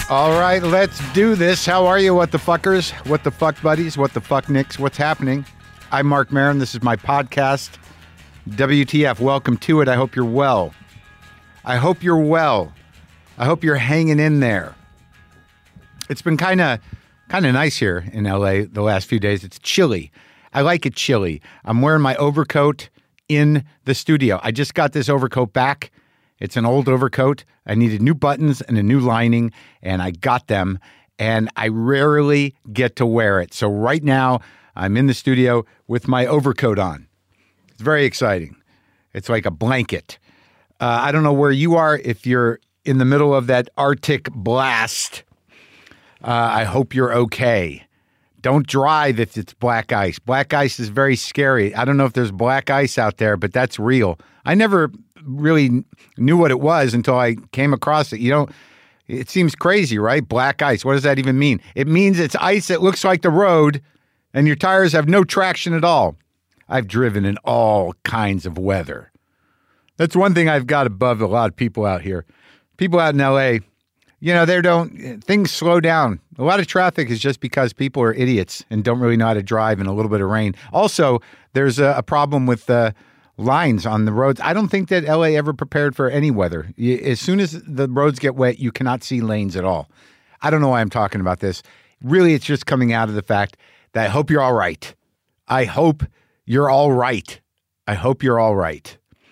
All right, let's do this. How are you, what the fuckers? What the fuck buddies? What the fuck nicks? What's happening? I'm Mark Maron. This is my podcast, WTF. Welcome to it. I hope you're well. I hope you're well. I hope you're hanging in there. It's been kind of nice here in LA the last few days. It's chilly. I like it chilly. I'm wearing my overcoat in the studio. I just got this overcoat back. It's an old overcoat. I needed new buttons and a new lining, and I got them, and I rarely get to wear it. So right now, I'm in the studio with my overcoat on. It's very exciting. It's like a blanket. I don't know where you are, if you're in the middle of that Arctic blast. I hope you're okay. Don't drive if it's black ice. Black ice is very scary. I don't know if there's black ice out there, but that's real. I never really knew what it was until I came across it. You know, it seems crazy, right? Black ice. What does that even mean? It means it's ice that looks like the road and your tires have no traction at all. I've driven in all kinds of weather. That's one thing I've got above a lot of people out here. People out in LA, you know, things slow down. A lot of traffic is just because people are idiots and don't really know how to drive in a little bit of rain. Also, there's a problem with lines on the roads. I don't think that LA ever prepared for any weather. As soon as the roads get wet, you cannot see lanes at all. I don't know why I'm talking about this. Really, it's just coming out of the fact that I hope you're all right. I hope you're all right. I hope you're all right.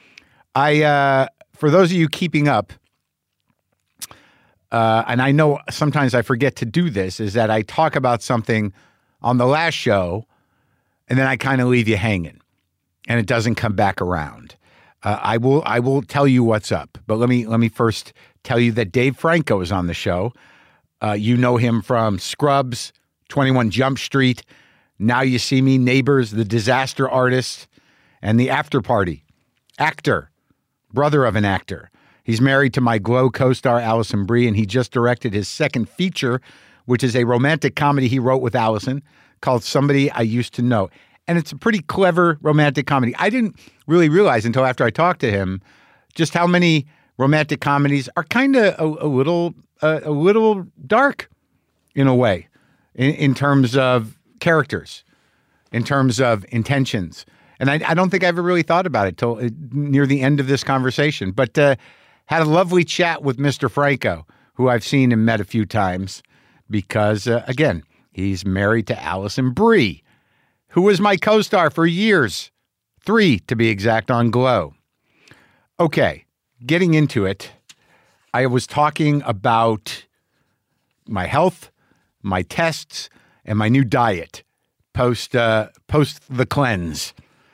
For those of you keeping up, and I know sometimes I forget to do this, is that I talk about something on the last show, and then I kind of leave you hanging, and it doesn't come back around. I will tell you what's up, but let me first tell you that Dave Franco is on the show. You know him from Scrubs, 21 Jump Street, Now You See Me, Neighbors, The Disaster Artist, and The After Party. Actor, brother of an actor. He's married to my Glow co-star, Allison Brie, and he just directed his second feature, which is a romantic comedy he wrote with Allison called Somebody I Used to Know. And it's a pretty clever romantic comedy. I didn't really realize until after I talked to him just how many romantic comedies are kind of a little dark in a way, in terms of characters, in terms of intentions. And I don't think I ever really thought about it till near the end of this conversation. But had a lovely chat with Mr. Franco, who I've seen and met a few times because, again, he's married to Allison Brie, who was my co-star for years, 3 to be exact, on Glow. Okay, getting into it, I was talking about my health, my tests, and my new diet post the cleanse.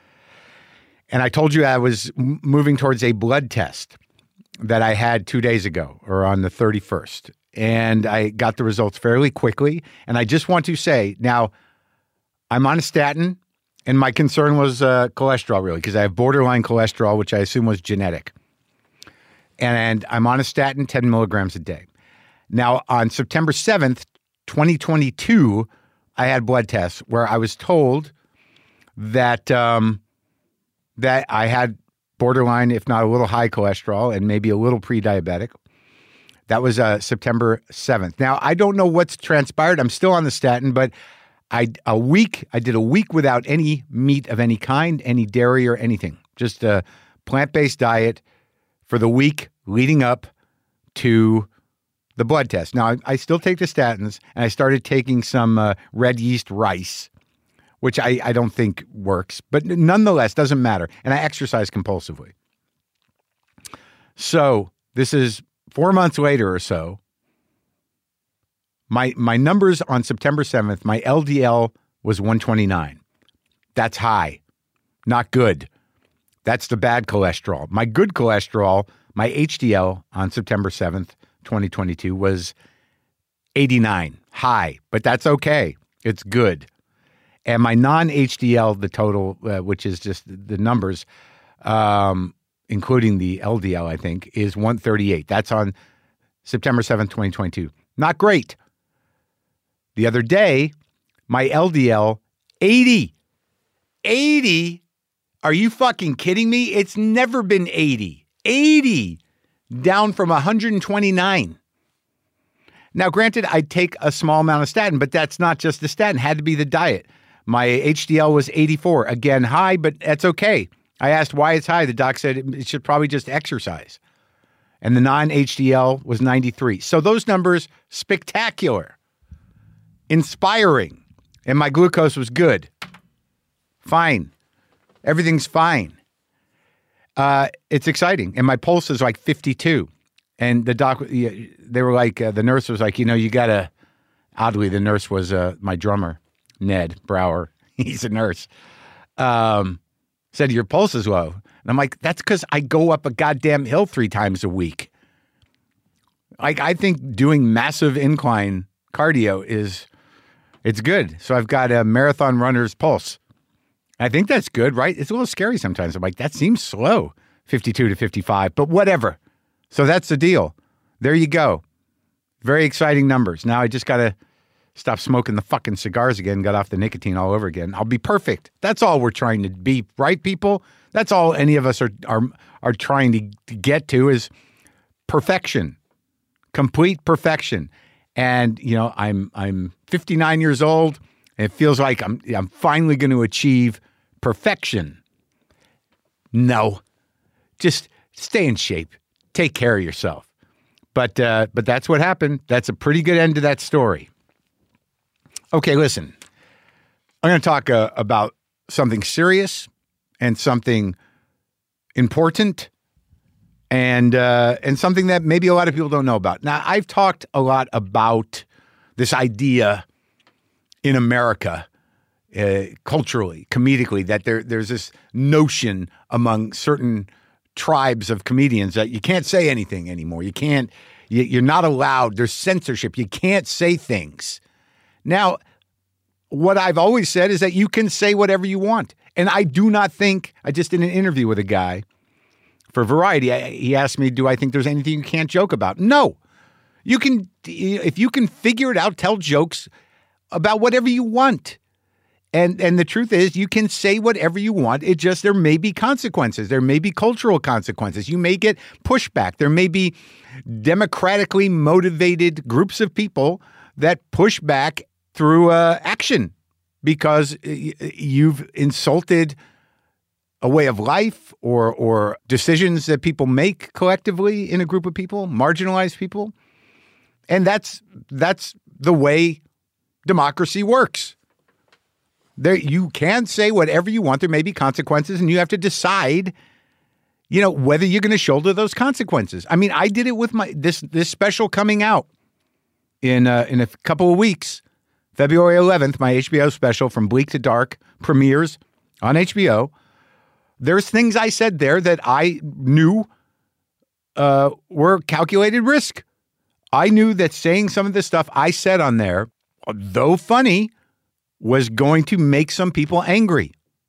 And I told you I was moving towards a blood test that I had 2 days ago, or on the 31st. And I got the results fairly quickly. And I just want to say, now, I'm on a statin, and my concern was cholesterol, really, because I have borderline cholesterol, which I assume was genetic. And I'm on a statin, 10 milligrams a day. Now, on September 7th, 2022, I had blood tests where I was told that that I had borderline, if not a little high cholesterol, and maybe a little pre-diabetic. That was September 7th. Now, I don't know what's transpired. I'm still on the statin, but I did a week without any meat of any kind, any dairy or anything. Just a plant-based diet for the week leading up to the blood test. Now, I still take the statins, and I started taking some red yeast rice, which I don't think works, but nonetheless, doesn't matter. And I exercise compulsively. So this is 4 months later or so. My numbers on September 7th, my LDL was 129. That's high, not good. That's the bad cholesterol. My good cholesterol, my HDL on September 7th, 2022 was 89, high, but that's okay. It's good. And my non-HDL, the total, which is just the numbers, including the LDL, I think, is 138. That's on September 7th, 2022. Not great. The other day, my LDL, 80. 80? Are you fucking kidding me? It's never been 80. 80. Down from 129. Now, granted, I take a small amount of statin, but that's not just the statin. It had to be the diet. My HDL was 84. Again, high, but that's okay. I asked why it's high. The doc said it should probably just exercise. And the non-HDL was 93. So those numbers, spectacular, inspiring. And my glucose was good. Fine. Everything's fine. It's exciting. And my pulse is like 52. And the doc, they were like, the nurse was like, you got to, oddly, the nurse was my drummer, Ned Brower. He's a nurse. Said, your pulse is low. And I'm like, that's because I go up a goddamn hill 3 times a week. Like, I think doing massive incline cardio it's good. So I've got a marathon runner's pulse. I think that's good, right? It's a little scary sometimes. I'm like, that seems slow, 52 to 55, but whatever. So that's the deal. There you go. Very exciting numbers. Now I just got to stop smoking the fucking cigars again, got off the nicotine all over again. I'll be perfect. That's all we're trying to be, right, people? That's all any of us are trying to get to is perfection, complete perfection. And I'm 59 years old. And it feels like I'm finally going to achieve perfection. No, just stay in shape. Take care of yourself. But that's what happened. That's a pretty good end to that story. Okay, listen. I'm going to talk about something serious and something important and something that maybe a lot of people don't know about. Now, I've talked a lot about this idea in America, culturally, comedically, that there's this notion among certain tribes of comedians that you can't say anything anymore. You're not allowed. There's censorship. You can't say things. Now, what I've always said is that you can say whatever you want. And I do not think, I just did an interview with a guy for Variety. He asked me, do I think there's anything you can't joke about? No. You can, if you can figure it out, tell jokes about whatever you want. And the truth is, you can say whatever you want. It just, there may be consequences. There may be cultural consequences. You may get pushback. There may be democratically motivated groups of people that push back through action because you've insulted a way of life or decisions that people make collectively in a group of people, marginalized people. And that's the way democracy works. There, you can say whatever you want. There may be consequences, and you have to decide, whether you're going to shoulder those consequences. I mean, I did it with this special coming out in a couple of weeks. February 11th, my HBO special From Bleak to Dark premieres on HBO. There's things I said there that I knew were calculated risk. I knew that saying some of the stuff I said on there, though funny, was going to make some people angry.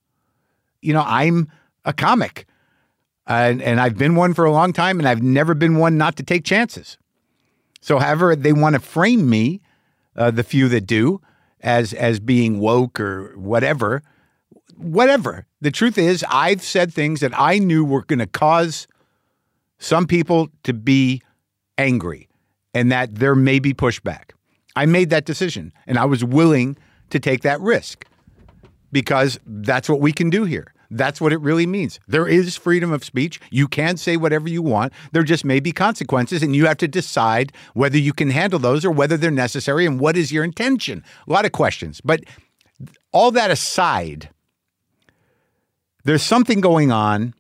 I'm a comic, and I've been one for a long time, and I've never been one not to take chances. So however they want to frame me, the few that do, as being woke or whatever. The truth is, I've said things that I knew were going to cause some people to be angry and that there may be pushback. I made that decision, and I was willing to take that risk because that's what we can do here. That's what it really means. There is freedom of speech. You can say whatever you want. There just may be consequences, and you have to decide whether you can handle those or whether they're necessary and what is your intention. A lot of questions. But all that aside, there's something going on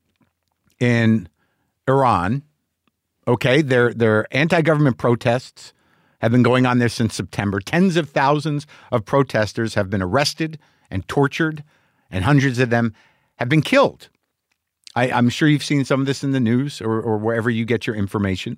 in Iran. Okay, their anti-government protests have been going on there since September. Tens of thousands of protesters have been arrested and tortured, and hundreds of them have been killed. I'm sure you've seen some of this in the news or wherever you get your information.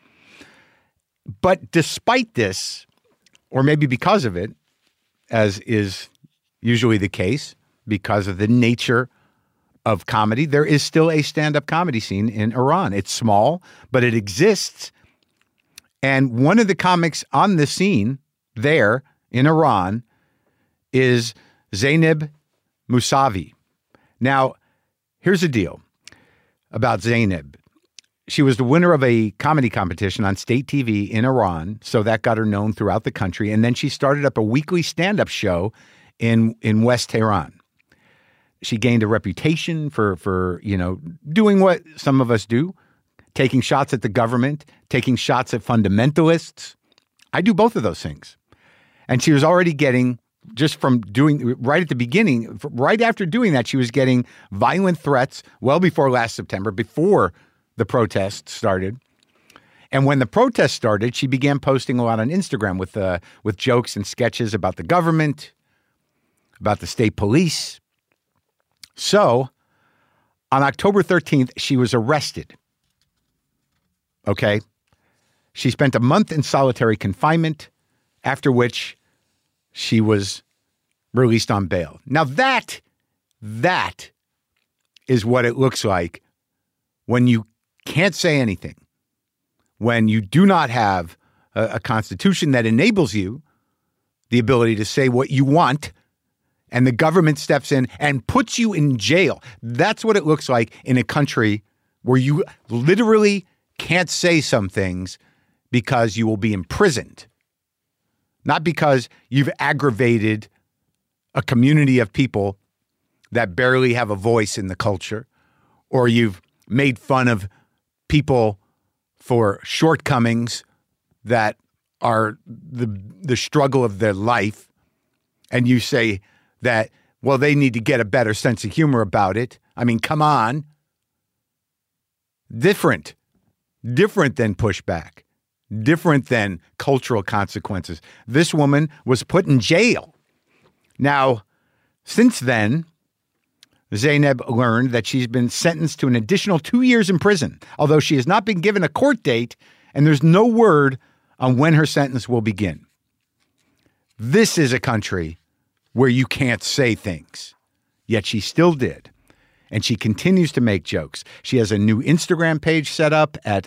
But despite this, or maybe because of it, as is usually the case, because of the nature of comedy, there is still a stand-up comedy scene in Iran. It's small, but it exists. And one of the comics on the scene there in Iran is Zainab Musavi. Now, here's the deal about Zainab. she was the winner of a comedy competition on state TV in Iran, so that got her known throughout the country. And then she started up a weekly stand-up show in West Tehran. She gained a reputation for doing what some of us do, taking shots at the government, taking shots at fundamentalists. I do both of those things. And she was already getting, just from doing, right at the beginning, right after doing that, she was getting violent threats well before last September, before the protests started. And when the protests started, she began posting a lot on Instagram with jokes and sketches about the government, about the state police. So on October 13th, she was arrested. Okay. She spent a month in solitary confinement, after which she was released on bail. Now that is what it looks like when you can't say anything, when you do not have a constitution that enables you the ability to say what you want, and the government steps in and puts you in jail. That's what it looks like in a country where you literally can't say some things because you will be imprisoned. Not because you've aggravated a community of people that barely have a voice in the culture, or you've made fun of people for shortcomings that are the struggle of their life, and you say that, well, they need to get a better sense of humor about it. I mean, come on. Different than pushback, different than cultural consequences. This woman was put in jail. Now, since then, Zeynep learned that she's been sentenced to an additional 2 years in prison, although she has not been given a court date, and there's no word on when her sentence will begin. This is a country where you can't say things, yet she still did. And she continues to make jokes. She has a new Instagram page set up at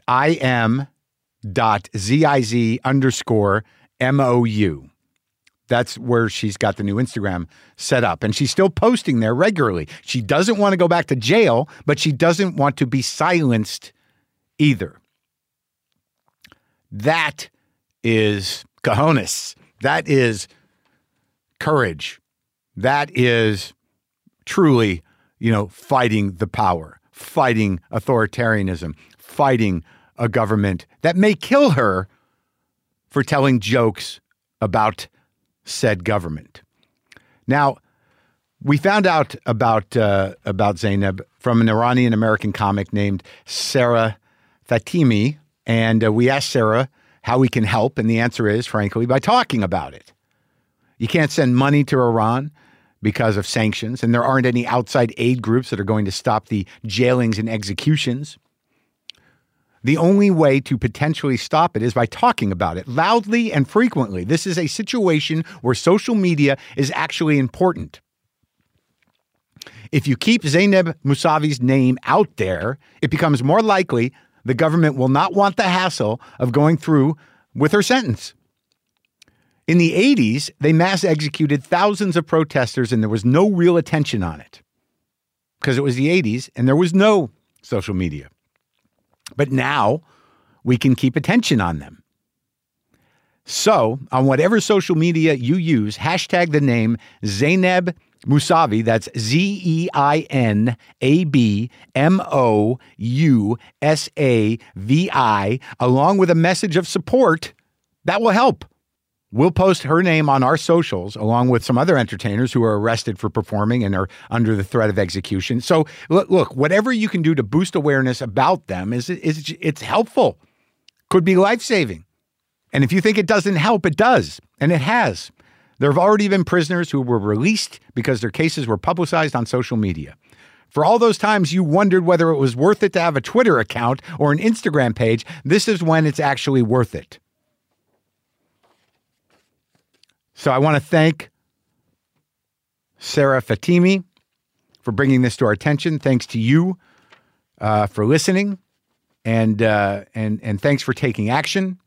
im.ziz_mou. That's where she's got the new Instagram set up. And she's still posting there regularly. She doesn't want to go back to jail, but she doesn't want to be silenced either. That is cojones. That is courage. That is truly, fighting the power, fighting authoritarianism, fighting a government that may kill her for telling jokes about said government. Now, we found out about Zeynep from an Iranian-American comic named Sarah Fatemi, and we asked Sarah how we can help, and the answer is, frankly, by talking about it. You can't send money to Iran because of sanctions, and there aren't any outside aid groups that are going to stop the jailings and executions. The only way to potentially stop it is by talking about it loudly and frequently. This is a situation where social media is actually important. If you keep Zeynep Mousavi's name out there, it becomes more likely the government will not want the hassle of going through with her sentence. In the 80s, they mass executed thousands of protesters, and there was no real attention on it because it was the 80s and there was no social media. But now we can keep attention on them. So on whatever social media you use, hashtag the name Zeynep Mousavi, that's ZEINABMOUSAVI, along with a message of support. That will help. We'll post her name on our socials, along with some other entertainers who are arrested for performing and are under the threat of execution. So look, whatever you can do to boost awareness about them it's helpful. Could be life-saving. And if you think it doesn't help, it does. And it has. There have already been prisoners who were released because their cases were publicized on social media. For all those times you wondered whether it was worth it to have a Twitter account or an Instagram page, this is when it's actually worth it. So I want to thank Sarah Fatemi for bringing this to our attention. Thanks to you for listening, and thanks for taking action.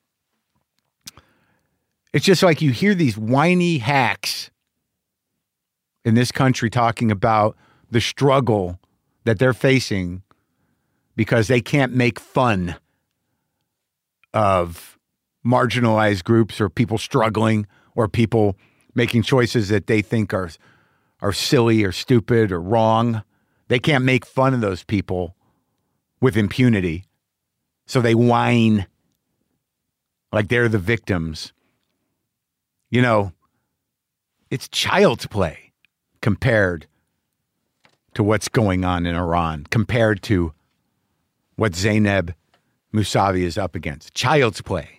It's just like you hear these whiny hacks in this country talking about the struggle that they're facing because they can't make fun of marginalized groups or people struggling or people making choices that they think are silly or stupid or wrong. They can't make fun of those people with impunity. So they whine like they're the victims. You know, it's child's play compared to what's going on in Iran, compared to what Zainab Mousavi is up against. Child's play.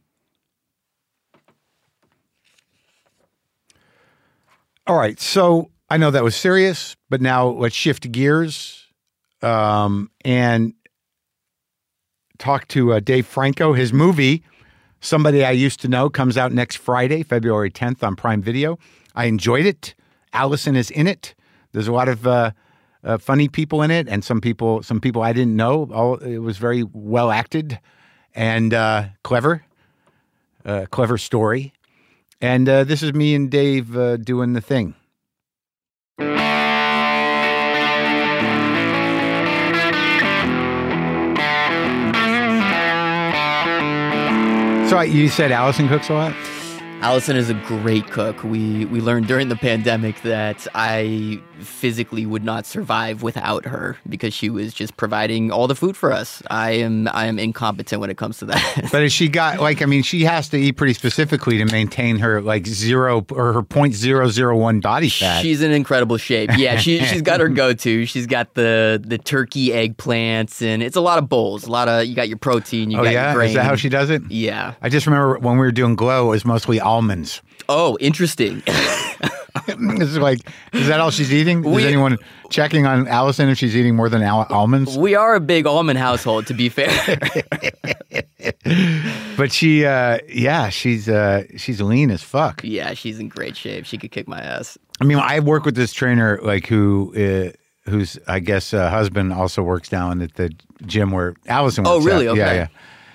All right, so I know that was serious, but now let's shift gears and talk to Dave Franco. His movie, Somebody I Used to Know, comes out next Friday, February 10th on Prime Video. I enjoyed it. Allison is in it. There's a lot of funny people in it, and some people I didn't know. It was very well acted and clever story. And this is me and Dave doing the thing. So you said Allison cooks a lot? Allison is a great cook. We learned during the pandemic that I physically would not survive without her because she was just providing all the food for us. I am incompetent when it comes to that. But has she got she has to eat pretty specifically to maintain her zero or her 0.001 body fat. She's in incredible shape. Yeah, she's got her go-to. She's got the turkey eggplants, and it's a lot of bowls. You got your protein, you got your grain. Is that how she does it? Yeah. I just remember when we were doing Glow, it was mostly almonds. Oh, interesting. It's like, is that all she's eating? Is anyone checking on Allison if she's eating more than almonds? We are a big almond household, to be fair. But she's lean as fuck. Yeah, she's in great shape. She could kick my ass. I mean, I work with this trainer whose I guess husband also works down at the gym where Allison works. Oh, really? Out. Okay. Yeah.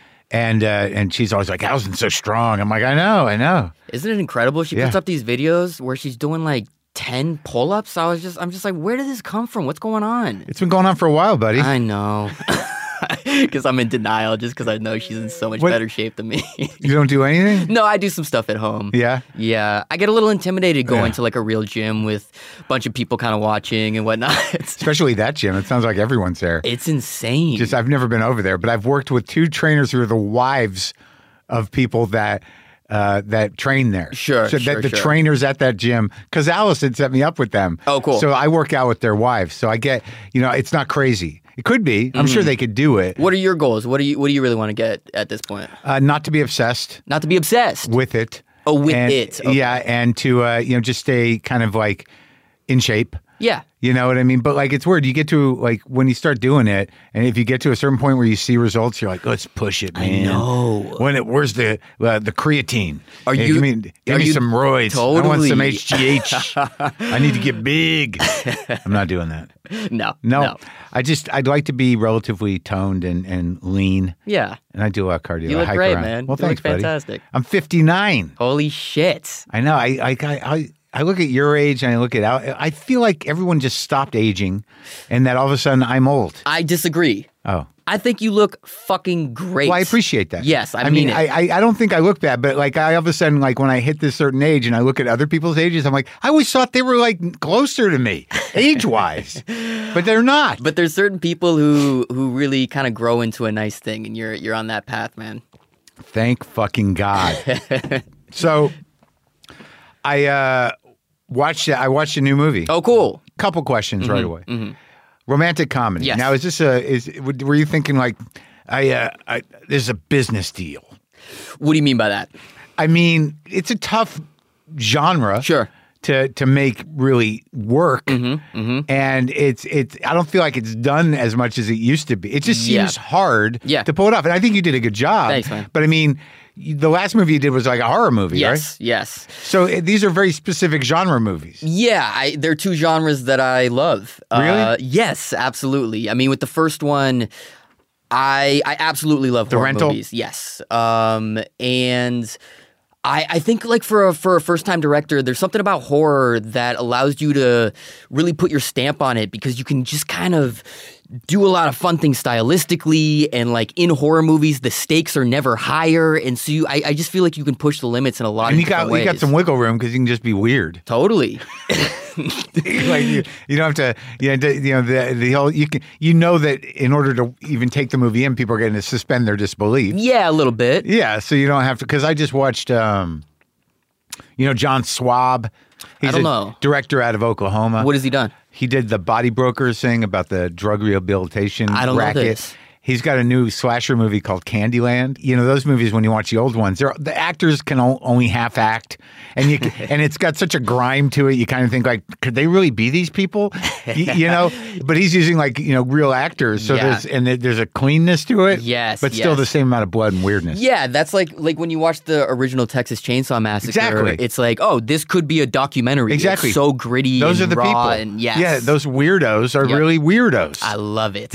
And she's always like, Allison's so strong. I'm like, I know. Isn't it incredible? She puts up these videos where she's doing like 10 pull-ups. I'm just like, where did this come from? What's going on? It's been going on for a while, buddy. I know. Because I'm in denial just because I know she's in so much better shape than me. You don't do anything? No, I do some stuff at home. Yeah? Yeah. I get a little intimidated going to like a real gym with a bunch of people kind of watching and whatnot. Especially that gym. It sounds like everyone's there. It's insane. I've never been over there, but I've worked with two trainers who are the wives of people that train there. Sure. The trainers at that gym, because Allison set me up with them. Oh, cool. So I work out with their wives. So I get, it's not crazy. It could be. I'm sure they could do it. What are your goals? What do you really want to get at this point? Not to be obsessed. Not to be obsessed with it. Oh, with it. Okay. Yeah, and to just stay kind of like in shape. Yeah. You know what I mean? But like, it's weird. You get to like when you start doing it, and if you get to a certain point where you see results, you're like, let's push it, man. I know. Where's the creatine? Give me some roids. Totally. I want some HGH. I need to get big. I'm not doing that. No. I'd like to be relatively toned and lean. Yeah. And I do a lot of cardio. You look I hike great, around. man. Well, thanks, look buddy. fantastic. I'm 59. Holy shit. I know. I look at your age and I look at I feel like everyone just stopped aging and that all of a sudden I'm old. I disagree. Oh. I think you look fucking great. Well, I appreciate that. Yes, I mean it. I don't think I look bad, but like I all of a sudden, like when I hit this certain age and I look at other people's ages, I'm like, I always thought they were like closer to me age-wise, but they're not. But there's certain people who really kind of grow into a nice thing, and you're on that path, man. Thank fucking God. So I watched a new movie. Oh, cool. Couple questions right away. Mm-hmm. Romantic comedy. Yes. Now, were you thinking like, this is a business deal? What do you mean by that? I mean, it's a tough genre. Sure. To make really work, and it's I don't feel like it's done as much as it used to be. It just seems hard to pull it off, and I think you did a good job. Thanks, man. But I mean, the last movie you did was like a horror movie, right? Yes. So these are very specific genre movies. Yeah, there are two genres that I love. Really? Yes, absolutely. I mean, with the first one, I absolutely love horror Rental? movies. Yes, and I think like for a first-time director, there's something about horror that allows you to really put your stamp on it because you can just kind of do a lot of fun things stylistically, and like in horror movies, the stakes are never higher, and so I just feel like you can push the limits in a lot of different ways. You got some wiggle room because you can just be weird. Totally. Like you don't have to, the whole that in order to even take the movie in, people are going to suspend their disbelief. Yeah, a little bit. Yeah, so you don't have to. Because I just watched, John Swab. He's I don't know. Director out of Oklahoma. What has he done? He did the Body Brokers thing about the drug rehabilitation I don't racket. know this. He's got a new slasher movie called Candyland. Those movies, when you watch the old ones, the actors can only half act, and and it's got such a grime to it. You kind of think like, could they really be these people? But he's using real actors, so there's a cleanness to it. Yes, but still the same amount of blood and weirdness. Yeah, that's like when you watch the original Texas Chainsaw Massacre. Exactly. It's like, oh, this could be a documentary. Exactly. It's so gritty. Those and are the raw people. And Yeah, those weirdos are really weirdos. I love it.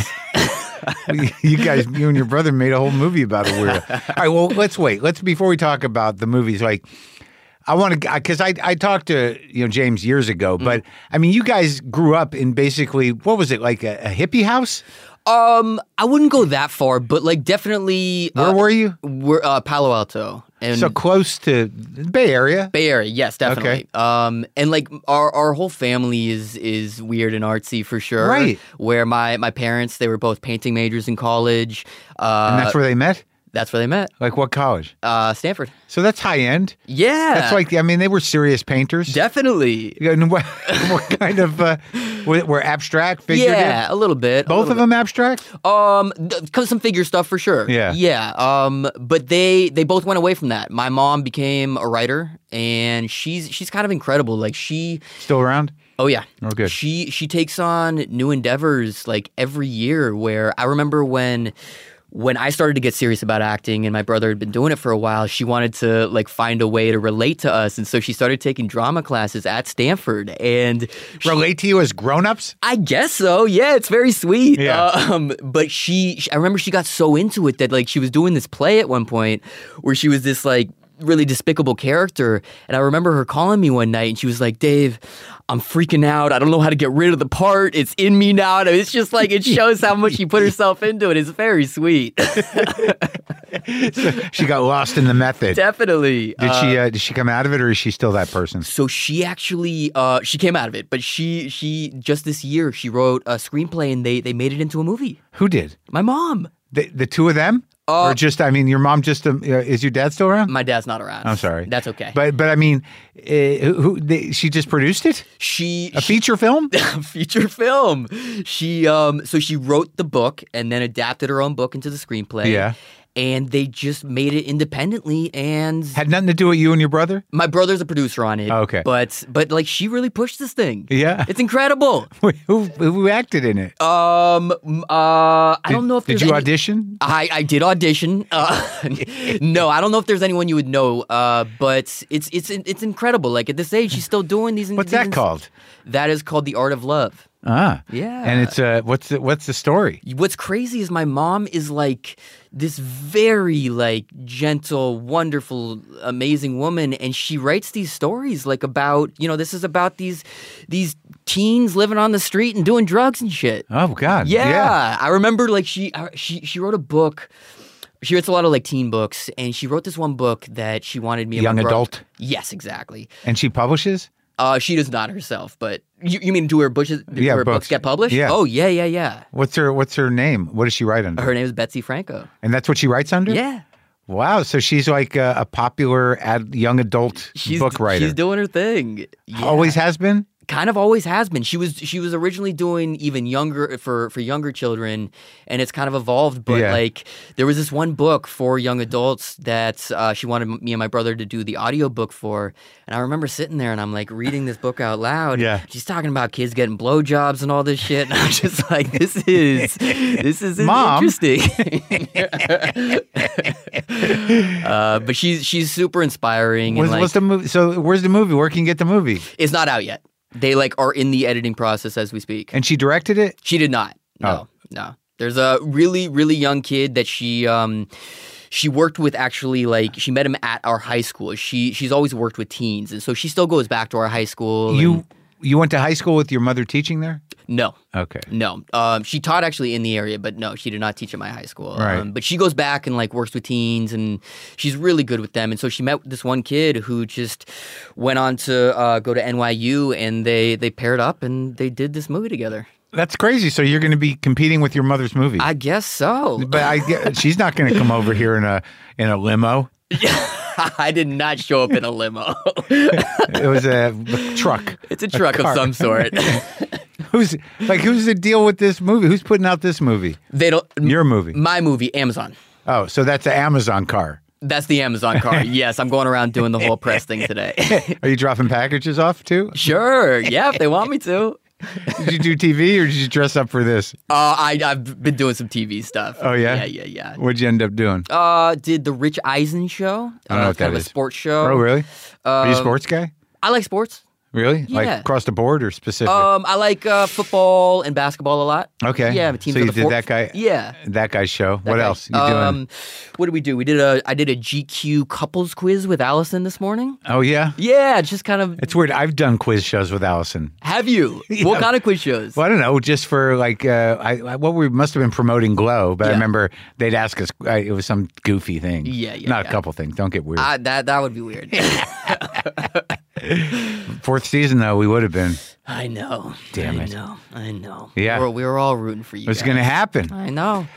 You and your brother made a whole movie about a weirdo. All right, well, let's wait. Before we talk about the movies, I want to, because I talked to James years ago, but I mean, you guys grew up in basically, what was it, like a hippie house? I wouldn't go that far, but like definitely. Where were you? We're Palo Alto. And so close to the Bay Area. Bay Area, yes, definitely. Okay. And like our whole family is weird and artsy for sure. Right. Where my parents, they were both painting majors in college. And that's where they met? That's where they met. Like what college? Stanford. So that's high end. Yeah. That's like, I mean, they were serious painters. Definitely. And what kind of, were abstract figurative? Yeah, a little bit. Both of them abstract? Some figure stuff for sure. Yeah. Yeah. But they both went away from that. My mom became a writer, and she's kind of incredible. Like Still around? Oh yeah. Oh good. She takes on new endeavors like every year, where I remember when I started to get serious about acting and my brother had been doing it for a while, she wanted to like find a way to relate to us. And so she started taking drama classes at Stanford and relate to you as grown-ups? I guess so. Yeah, it's very sweet. Yeah. But I remember she got so into it that like she was doing this play at one point where she was this like really despicable character. And I remember her calling me one night and she was like, Dave, I'm freaking out. I don't know how to get rid of the part. It's in me now. And it's just like, it shows how much she put herself into it. It's very sweet. So she got lost in the method. Definitely. Did she come out of it, or is she still that person? So she actually, she came out of it, but she just this year, she wrote a screenplay and they made it into a movie. Who did? My mom. The two of them? Or just, I mean, your mom just, is your dad still around? My dad's not around. I'm sorry. That's okay. But I mean, she just produced it? A feature film? A feature film. So she wrote the book and then adapted her own book into the screenplay. Yeah. And they just made it independently and had nothing to do with you and your brother? My brother's a producer on it. Oh, okay. But like she really pushed this thing. Yeah. It's incredible. Wait, who acted in it? I don't know if did you audition? I did audition. No, I don't know if there's anyone you would know. But it's incredible. Like at this age, she's still doing these. What's that called? That is called The Art of Love. Ah, yeah. And it's what's the story? What's crazy is my mom is like this very like gentle, wonderful, amazing woman, and she writes these stories like about this is about these teens living on the street and doing drugs and shit. Oh God, yeah. I remember like she wrote a book. She writes a lot of like teen books, and she wrote this one book that she wanted me. Young adult. Yes, exactly. And she publishes. She does not herself, but you mean do her books get published? Yeah. Oh, yeah. What's her name? What does she write under? Her name is Betsy Franco. And that's what she writes under? Yeah. Wow, so she's like a popular young adult book writer. She's doing her thing. Yeah. Always has been? Kind of always has been. She was originally doing even younger for younger children, and it's kind of evolved. But like there was this one book for young adults that she wanted me and my brother to do the audiobook for, and I remember sitting there and I'm like reading this book out loud. Yeah, she's talking about kids getting blowjobs and all this shit, and I'm just like, this is Mom. interesting. But she's super inspiring. What's the movie? So where's the movie? Where can you get the movie? It's not out yet. They like are in the editing process as we speak. And she directed it? She did not. No. There's a really, really young kid that she worked with actually, like she met him at our high school. She's always worked with teens, and so she still goes back to our high school. You went to high school with your mother teaching there? No. Okay. No. She taught actually in the area, but no, she did not teach at my high school. Right. But she goes back and like works with teens, and she's really good with them. And so she met this one kid who just went on to go to NYU, and they paired up and they did this movie together. That's crazy. So you're going to be competing with your mother's movie. I guess so. But she's not going to come over here in a limo. I did not show up in a limo. It was a truck. It's a truck of some sort. Who's the deal with this movie? Who's putting out this movie? They don't. Your movie. My movie, Amazon. Oh, so that's the Amazon car. That's the Amazon car. Yes, I'm going around doing the whole press thing today. Are you dropping packages off too? Sure. Yeah, if they want me to. Did you do TV or did you dress up for this? I've been doing some TV stuff. Oh yeah? Yeah. What'd you end up doing? Did the Rich Eisen show. I don't know what that kind of is. a sports show. Oh really? Are you a sports guy? I like sports. Really? Yeah. Like across the board or specific? I like football and basketball a lot. Okay. Yeah, I'm a team so for you the did that guy? Yeah. That guy's show. That What guy. else you doing? What did we do? I did a GQ couples quiz with Allison this morning. Oh yeah? Yeah, just kind of. It's weird. I've done quiz shows with Allison. Have you? Yeah. What kind of quiz shows? Well, I don't know, just for like, we must have been promoting Glow, but I Yeah. remember they'd ask us, it was some goofy thing. Yeah. Not a couple things. Don't get weird. That would be weird. Fourth season, though, we would have been. I know. Damn it. I know. Yeah. We were all rooting for you. It was going to happen. I know.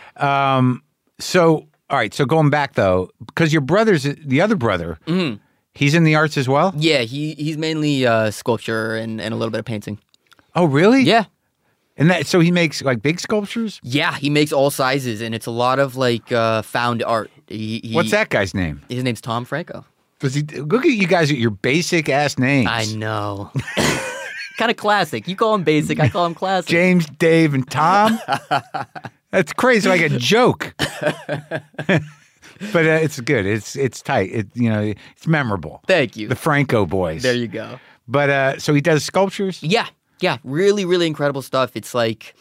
So, all right. So going back, though, because your brother's, the other brother, he's in the arts as well? Yeah, he's mainly sculpture and a little bit of painting. Oh, really? Yeah. And so he makes like big sculptures? Yeah, he makes all sizes, and it's a lot of like found art. What's that guy's name? His name's Tom Franco. Look at you guys at your basic ass names. I know. Kind of classic. You call him basic, I call him classic. James, Dave, and Tom. That's crazy, like a joke. But it's good. It's tight. It's memorable. Thank you. The Franco boys. There you go. But so he does sculptures. Yeah. Really, really incredible stuff. It's like,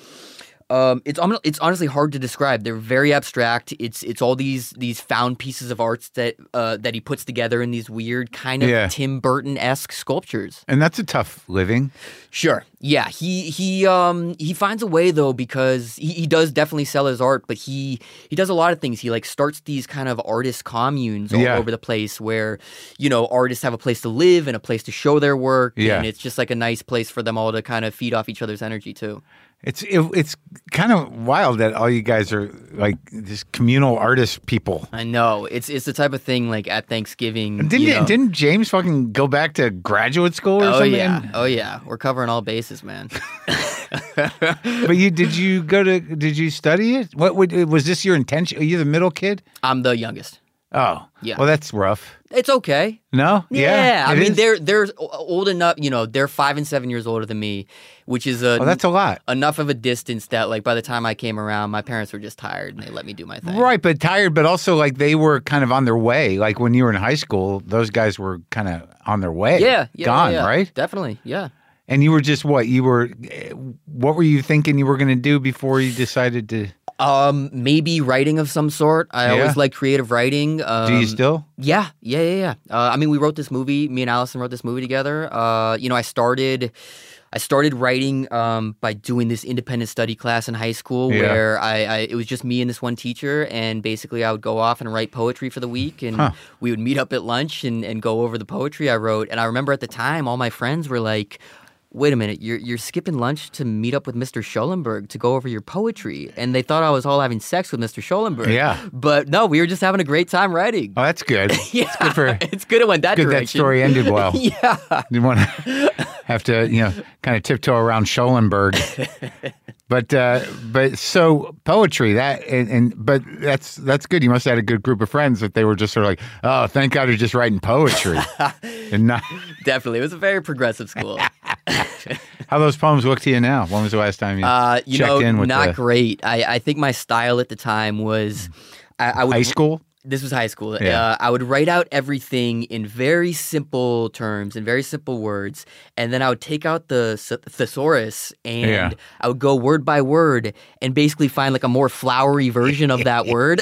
it's honestly hard to describe. They're very abstract. It's all these found pieces of arts that he puts together in these weird kind of Tim Burton-esque sculptures. And that's a tough living. Sure. Yeah. He finds a way though, because he does definitely sell his art, but he does a lot of things. He like starts these kind of artist communes all over the place where, artists have a place to live and a place to show their work. Yeah. And it's just like a nice place for them all to kind of feed off each other's energy too. It's kind of wild that all you guys are like this communal artist people. I know. It's the type of thing like at Thanksgiving. Didn't James fucking go back to graduate school or something? Oh yeah. We're covering all bases, man. But did you study it? What was this your intention? Are you the middle kid? I'm the youngest. Oh. Yeah. Well, that's rough. It's okay. No? Yeah. I mean, is? they're old enough, they're 5 and 7 years older than me, which is that's a lot. Enough of a distance that like by the time I came around, my parents were just tired and they let me do my thing. Right, but tired, but also like they were kind of on their way. Like when you were in high school, those guys were kind of on their way. Yeah. Gone, right? Definitely. Yeah. And you were just what were you thinking you were going to do before you decided to? Maybe writing of some sort. I always like creative writing. Do you still? Yeah. I mean, we wrote this movie. Me and Allison wrote this movie together. I started writing by doing this independent study class in high school where it was just me and this one teacher, and basically I would go off and write poetry for the week, and we would meet up at lunch and go over the poetry I wrote. And I remember at the time, all my friends were like, wait a minute, you're skipping lunch to meet up with Mr. Schollenberg to go over your poetry. And they thought I was all having sex with Mr. Schollenberg. Yeah. But no, we were just having a great time writing. Oh, that's good. Yeah. It's good it went that direction. That story ended well. Yeah. You want to have to, kind of tiptoe around Schollenberg. But so poetry but that's good. You must have had a good group of friends that they were just sort of like, oh, thank God you're just writing poetry, and not. Definitely, it was a very progressive school. How those poems look to you now? When was the last time you checked in with not great. I think my style at the time was I would high school. This was high school. Yeah. I would write out everything in very simple terms, in very simple words, and then I would take out the thesaurus and Yeah. I would go word by word and basically find like a more flowery version of that word.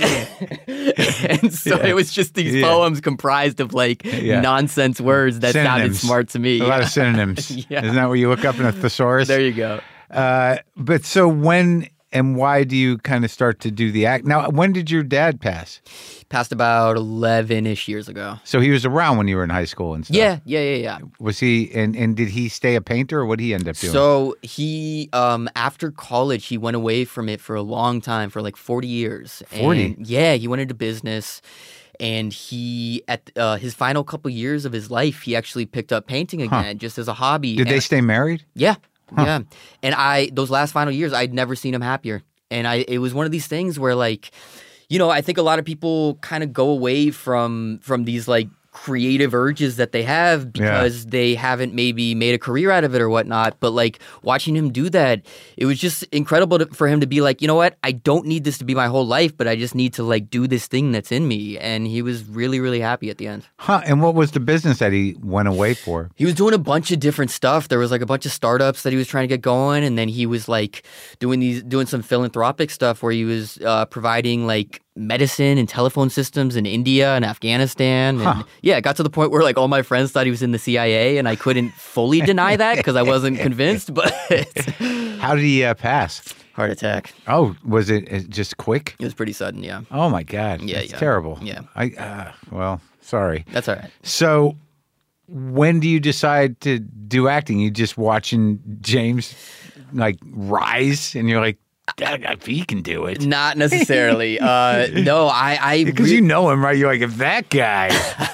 And so it was just these poems comprised of like nonsense words that sounded Synonyms. smart to me. A lot of synonyms. Yeah. Isn't that what you look up in a thesaurus? There you go. But so when and why do you kind of start to do the act? Now, when did your dad pass? Passed about 11-ish years ago. So he was around when you were in high school and stuff. Yeah. Was he, and did he stay a painter or what did he end up doing? So he, after college, he went away from it for a long time, for like 40 years. 40? And yeah, he went into business. And he, at his final couple years of his life, he actually picked up painting again, just as a hobby. Did they stay married? Yeah. Yeah. And those last final years, I'd never seen him happier. And it was one of these things where, like, you know, I think a lot of people kind of go away from these like creative urges that they have because they haven't maybe made a career out of it or whatnot. But like watching him do that, it was just incredible for him to be like, you know what? I don't need this to be my whole life, but I just need to like do this thing that's in me. And he was really, really happy at the end. Huh. And what was the business that he went away for? He was doing a bunch of different stuff. There was like a bunch of startups that he was trying to get going. And then he was like doing some philanthropic stuff where he was providing like medicine and telephone systems in India and Afghanistan. And yeah, it got to the point where like all my friends thought he was in the CIA and I couldn't fully deny that because I wasn't convinced, but How did he pass? heart attack. Oh, was it just quick? It was pretty sudden, yeah. Oh my God. Yeah, That's yeah. terrible. Yeah. Well, sorry. That's all right. So when do you decide to do acting? You just watching James like rise and you're like, he can do it. Not necessarily. No, I Because you know him, right? You're like, if that guy,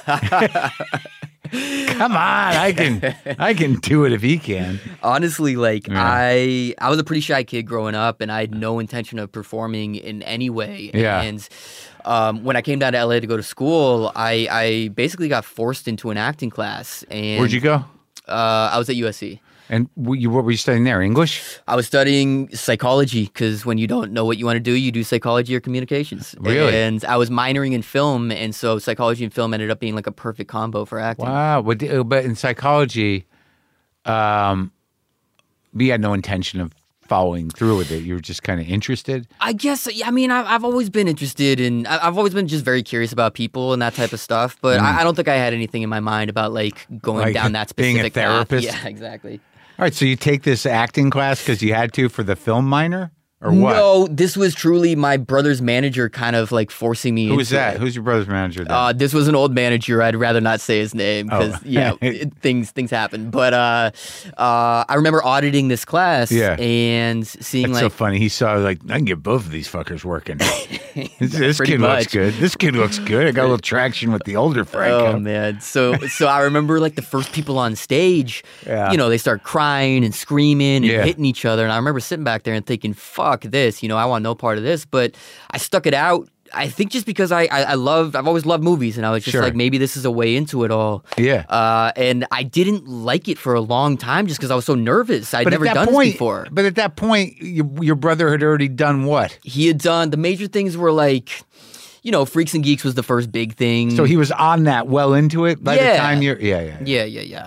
come on, I can do it if he can. honestly, like I was a pretty shy kid growing up, and I had no intention of performing in any way. Yeah. And when I came down to LA to go to school, I basically got forced into an acting class. And Where'd you go? I was at USC. And what were you studying there? English? I was studying psychology because when you don't know what you want to do, you do psychology or communications. Really? And I was minoring in film, and so psychology and film ended up being like a perfect combo for acting. Wow. But in psychology, you had no intention of following through with it. You were just kind of interested. I guess, I mean, I've always been interested in, I've always been just very curious about people and that type of stuff, but I don't think I had anything in my mind about like going Like down that being a specific path. therapist? Yeah, exactly. All right. So you take this acting class because you had to for the film minor? Or what? No, this was truly my brother's manager kind of like forcing me Who was into that? it. Who's your brother's manager then? This was an old manager. I'd rather not say his name because things happen. But I remember auditing this class and seeing That's so like funny. He saw like, I can get both of these fuckers working. This Pretty kid looks much. good. This kid looks good. I got a little traction with the older Franco. Oh man! So I remember like the first people on stage, Yeah. you know, they start crying and screaming and Yeah. hitting each other, and I remember sitting back there and thinking, "Fuck this!" You know, I want no part of this. But I stuck it out. I think just because I've always loved movies, and I was just Sure. like, maybe this is a way into it all. Yeah. And I didn't like it for a long time just because I was so nervous. I'd never done this before. But at that point, your brother had already done what? He had done the major things were like, you know, Freaks and Geeks was the first big thing. So he was on that well into it by the Yeah. time you're. Yeah.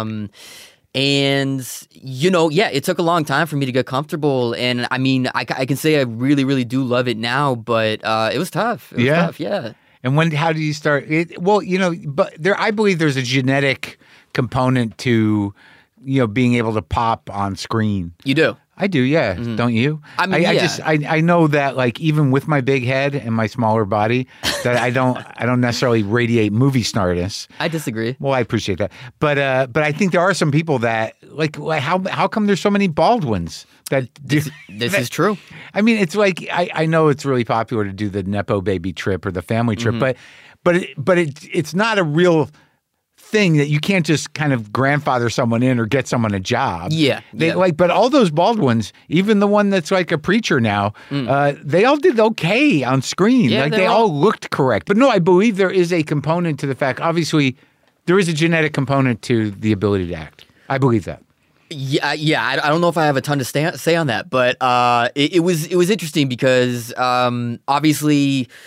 And, you know, yeah, it took a long time for me to get comfortable. And I mean, I can say I really, really do love it now, but it was tough. It was tough, yeah. And how did you start? Well, you know, but I believe there's a genetic component to, you know, being able to pop on screen. You do. I do, yeah. Don't you? I mean, I know that like even with my big head and my smaller body, that I don't necessarily radiate movie smartness. I disagree. Well, I appreciate that, but I think there are some people that like how come there's so many Baldwins that do, This is true. I mean, it's like I know it's really popular to do the Nepo baby trip or the family trip, but it's not a real thing that you can't just kind of grandfather someone in or get someone a job. Yeah. But all those Baldwins, even the one that's like a preacher now, they all did okay on screen. Yeah, like they all looked correct. But no, I believe there is a component to the fact. Obviously, there is a genetic component to the ability to act. I believe that. Yeah. I don't know if I have a ton to say on that, but it was interesting because obviously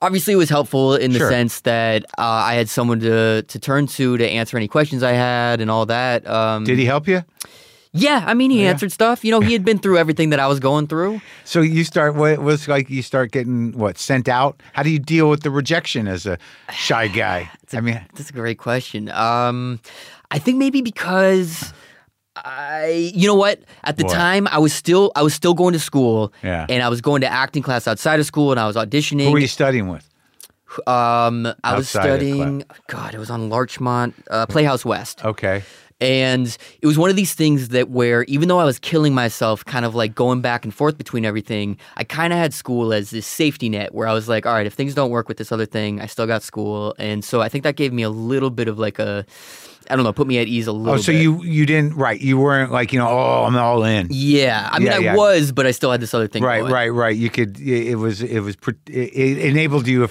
Obviously, it was helpful in the Sure. sense that I had someone to turn to answer any questions I had and all that. Did he help you? Yeah, I mean, he answered stuff. You know, he had been through everything that I was going through. So you start, what was like, you start getting, sent out? How do you deal with the rejection as a shy guy? That's a great question. I think maybe because you know what? At the time, I was still going to school, and I was going to acting class outside of school, and I was auditioning. Who were you studying with? I was Outside of studying. God, it was on Larchmont, Playhouse West. Okay. And it was one of these things that where even though I was killing myself, kind of like going back and forth between everything, I kind of had school as this safety net where I was like, all right, if things don't work with this other thing, I still got school. And so I think that gave me a little bit of like put me at ease a little bit. Oh, so you didn't, right. You weren't like, I'm all in. Yeah. I mean, I was, but I still had this other thing going. Right. You could, it enabled you,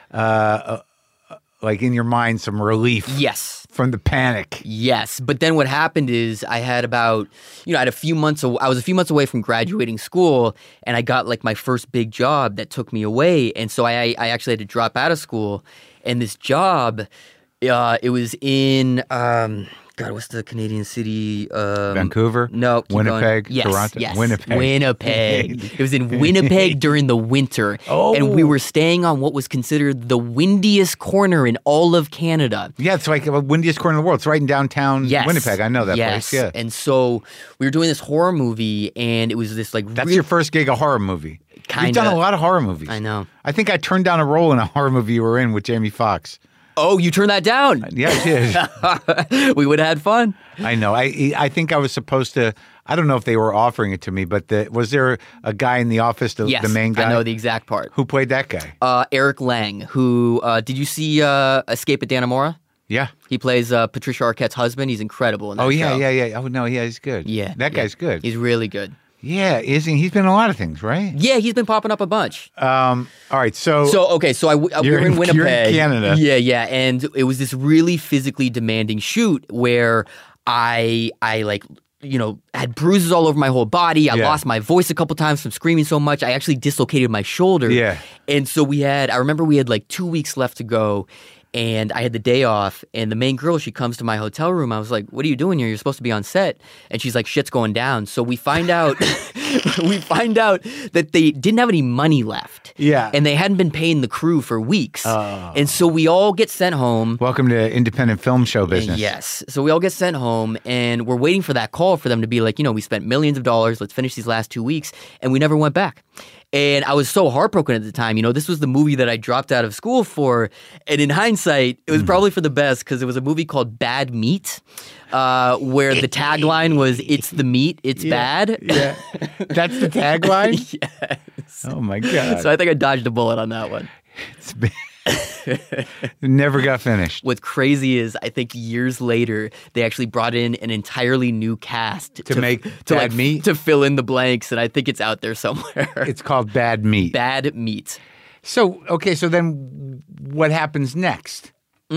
like in your mind, some relief. Yes. From the panic. Yes. But then what happened is I had I was a few months away from graduating school, and I got like my first big job that took me away. And so I actually had to drop out of school. And this job, it was in, God, what's the Canadian city? Vancouver? No. Winnipeg? Yes, Toronto? yes. Winnipeg. It was in Winnipeg during the winter. Oh. And we were staying on what was considered the windiest corner in all of Canada. Yeah, it's like the windiest corner in the world. It's right in downtown Winnipeg. I know that place. Yeah. And so we were doing this horror movie, and it was this like That's your first gig, a horror movie. Kinda. You've done a lot of horror movies. I know. I think I turned down a role in a horror movie you were in with Jamie Foxx. Oh, you turned that down? Yeah, I did. We would have had fun. I know. I think I was supposed to. I don't know if they were offering it to me, but was there a guy in the office, the main guy? I know the exact part. Who played that guy? Eric Lang, who, did you see Escape at Dannemora? Yeah. He plays Patricia Arquette's husband. He's incredible in that show. Yeah. Oh, no, he's good. Yeah. That guy's good. He's really good. Yeah, isn't he? He's been in a lot of things, right? Yeah, he's been popping up a bunch. All right, so we were in Winnipeg. You're in Canada. Yeah, and it was this really physically demanding shoot where I had bruises all over my whole body. I lost my voice a couple times from screaming so much. I actually dislocated my shoulder. Yeah. And so I remember we had like 2 weeks left to go. And I had the day off, and the main girl, she comes to my hotel room. I was like, "What are you doing here? You're supposed to be on set." And she's like, "Shit's going down." So we find out, that they didn't have any money left. Yeah. And they hadn't been paying the crew for weeks. And so we all get sent home. Welcome to independent film show business. Yes. So we all get sent home, and we're waiting for that call for them to be like, we spent millions of dollars. Let's finish these last 2 weeks. And we never went back. And I was so heartbroken at the time. This was the movie that I dropped out of school for. And in hindsight, it was probably for the best because it was a movie called Bad Meat, where the tagline was, "It's the meat, it's bad." Yeah. That's the tagline? Yes. Oh, my God. So I think I dodged a bullet on that one. It never got finished. What's crazy is I think years later they actually brought in an entirely new cast to make Bad Meat to fill in the blanks, and I think it's out there somewhere. It's called Bad Meat. Bad Meat. So then what happens next?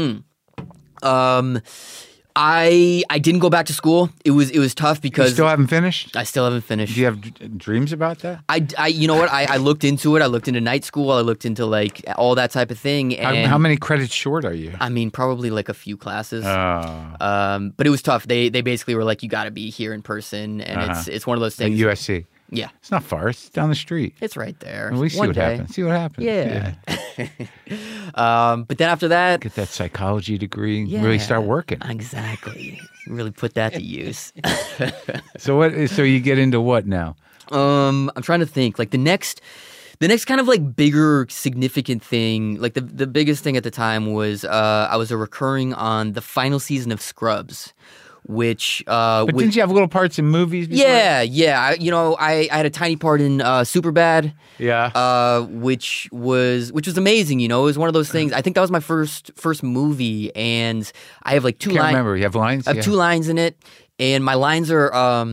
I didn't go back to school. It was tough because You still haven't finished? I still haven't finished. Do you have dreams about that? You know what? I looked into it. I looked into night school. I looked into like all that type of thing. And How many credits short are you? I mean, probably like a few classes. Oh. But it was tough. They basically were like, you got to be here in person, and it's one of those At things. USC. Yeah, It's not far. It's down the street. it's right there. We see One what day. happens. See what happens. Yeah. But then after that, Get that psychology degree. yeah, Really start working. Exactly. Really put that to use. So you get into what now? I'm trying to think. Like the next kind of like bigger significant thing, like the biggest thing at the time was I was a recurring on the final season of Scrubs, which But didn't you have little parts in movies before? yeah. I had a tiny part in Superbad. Yeah. Which was amazing. It was one of those things. I think that was my first movie, and I have like two Can't lines. remember. You have lines? I have 2 lines in it, and my lines are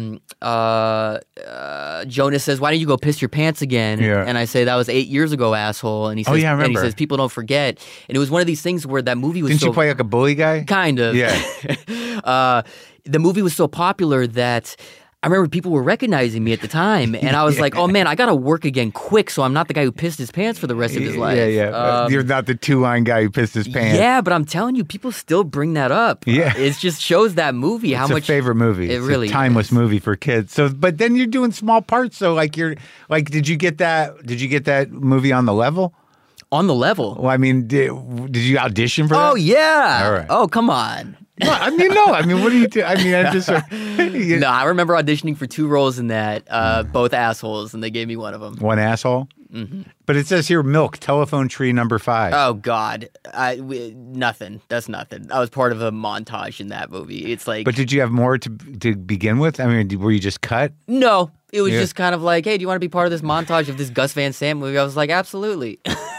Jonas says, "Why don't you go piss your pants again?" Yeah. And I say, "That was 8 years ago, asshole." And he says, yeah, I and he remember. says, "People don't forget." And it was one of these things where that movie was Didn't so you play like a bully guy? kind of Yeah. the movie was so popular that I remember people were recognizing me at the time, and I was like, "Oh man, I gotta work again quick, so I'm not the guy who pissed his pants for the rest of his life." Yeah. You're not the 2-line guy who pissed his pants. Yeah, but I'm telling you, people still bring that up. Yeah. It just shows that movie how It's much a favorite movie. It it's really a timeless is. movie for kids. So, but then you're doing small parts. So, like you're like, did you get that movie on the level? On the level. Well, I mean, did you audition for that? Oh yeah. All right. Oh come on. No, I mean, no. I mean, what do you do? I mean, I just. No, I remember auditioning for 2 roles in that, both assholes, and they gave me one of them. One asshole. Mm-hmm. But it says here, Milk, telephone tree number 5. Oh God, nothing. That's nothing. I was part of a montage in that movie. It's like, But did you have more to begin with? I mean, were you just cut? no, it was Yeah. just kind of like, hey, do you want to be part of this montage of this Gus Van Sant movie? I was like, absolutely.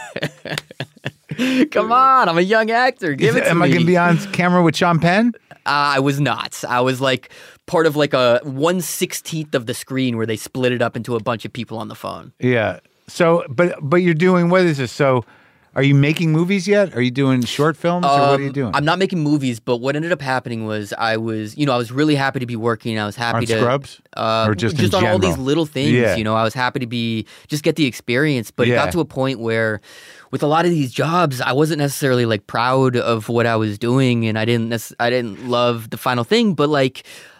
Come on, I'm a young actor. Give it to Am me. I going to be on camera with Sean Penn? I was not. I was like part of like a 1/16 of the screen where they split it up into a bunch of people on the phone. Yeah. So, but you're doing, what is this? So, are you making movies yet? Are you doing short films or what are you doing? I'm not making movies, but what ended up happening was I was really happy to be working. I was happy On to Scrubs? Or just in on all general? these little things. Yeah. I was happy to just get the experience. But it Yeah. got to a point where, with a lot of these jobs, I wasn't necessarily like proud of what I was doing, and I didn't love the final thing. But like,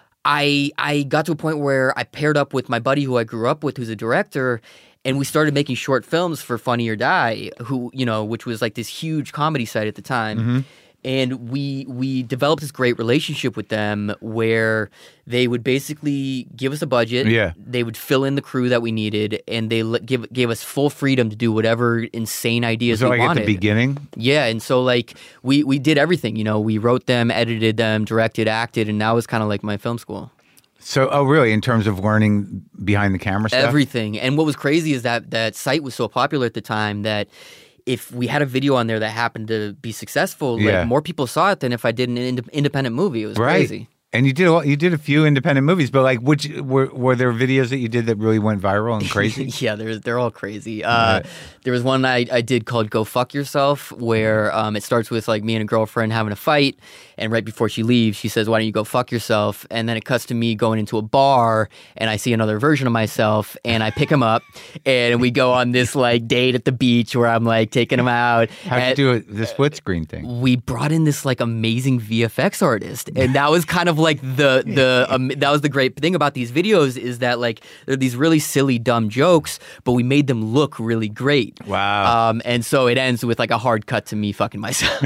I got to a point where I paired up with my buddy who I grew up with, who's a director. And we started making short films for Funny or Die, which was like this huge comedy site at the time. Mm-hmm. And we developed this great relationship with them where they would basically give us a budget. Yeah. They would fill in the crew that we needed, and they gave us full freedom to do whatever insane ideas So we like wanted. at the beginning? Yeah, and so like we did everything. We wrote them, edited them, directed, acted, and that was kind of like my film school. So, oh, really? In terms of learning behind the camera stuff? Everything. And what was crazy is that site was so popular at the time that if we had a video on there that happened to be successful, Yeah. like more people saw it than if I did an independent movie. It was crazy. And you did a few independent movies, but like, which were there videos that you did that really went viral and crazy? Yeah, they're all crazy. There was one I did called "Go Fuck Yourself," where it starts with like me and a girlfriend having a fight, and right before she leaves, she says, "Why don't you go fuck yourself?" And then it cuts to me going into a bar, and I see another version of myself, and I pick him up, and we go on this like date at the beach where I'm like taking him out. How'd you do it? The split screen thing? We brought in this like amazing VFX artist, and that was kind of like that was the great thing about these videos is that like they're these really silly dumb jokes, but we made them look really great. Wow. And so it ends with like a hard cut to me fucking myself.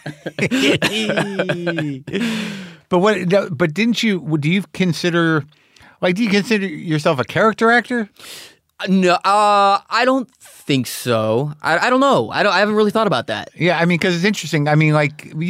But didn't you? Do you consider yourself a character actor? No, I don't think so. I don't know. I haven't really thought about that. Yeah, I mean, because it's interesting. I mean, like you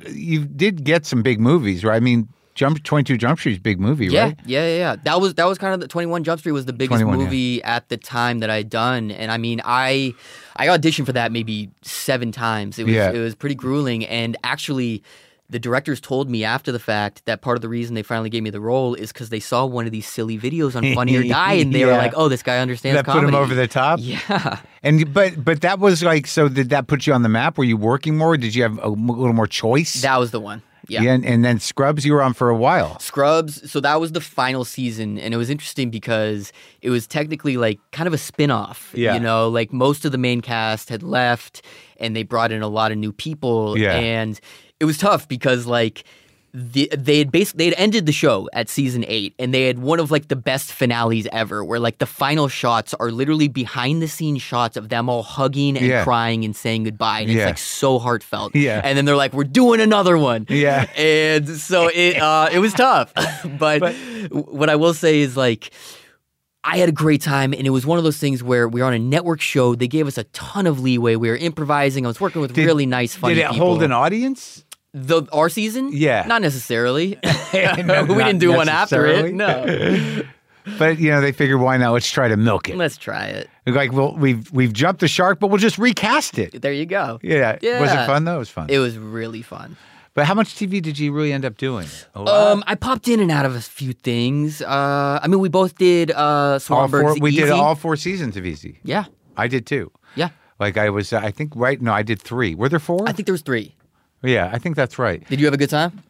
did get some big movies, right? I mean, 22 Jump Street's a big movie, right? Yeah. That was kind of the 21 Jump Street was the biggest 21, movie at the time that I'd done, and I mean, I auditioned for that maybe 7 times. It was pretty grueling, and actually, the directors told me after the fact that part of the reason they finally gave me the role is because they saw one of these silly videos on Funny or Die, and they were like, "Oh, this guy understands That comedy." put him over the top. Yeah. And but that was like, so did that put you on the map? Were you working more? Did you have a little more choice? That was the one. Yeah. And then Scrubs, you were on for a while. Scrubs, so that was the final season, and it was interesting because it was technically like kind of a spin-off. Yeah. Like most of the main cast had left, and they brought in a lot of new people. Yeah. And it was tough because like they had ended the show at season 8, and they had one of like the best finales ever, where like the final shots are literally behind the scenes shots of them all hugging and crying and saying goodbye, and it's like so heartfelt. Yeah. And then they're like, "We're doing another one." Yeah. And so it was tough, but what I will say is like, I had a great time, and it was one of those things where we were on a network show. They gave us a ton of leeway. We were improvising. I was working with really nice, funny people. Did it people. hold an audience? Our season? Yeah. Not necessarily. No, we didn't do one after necessarily. it. No. But they figured, why not? Let's try to milk it. Let's try it. Like, well, we've jumped the shark, but we'll just recast it. There you go. Yeah. Was it fun though? It was fun. It was really fun. But how much TV did you really end up doing? A lot? I popped in and out of a few things. I mean, we both did Swanberg's We Easy. did all 4 seasons of Easy. Yeah. I did too. Yeah. Like I was, I think, right? No, I did 3. Were there 4? I think there was 3. Yeah, I think that's right. Did you have a good time?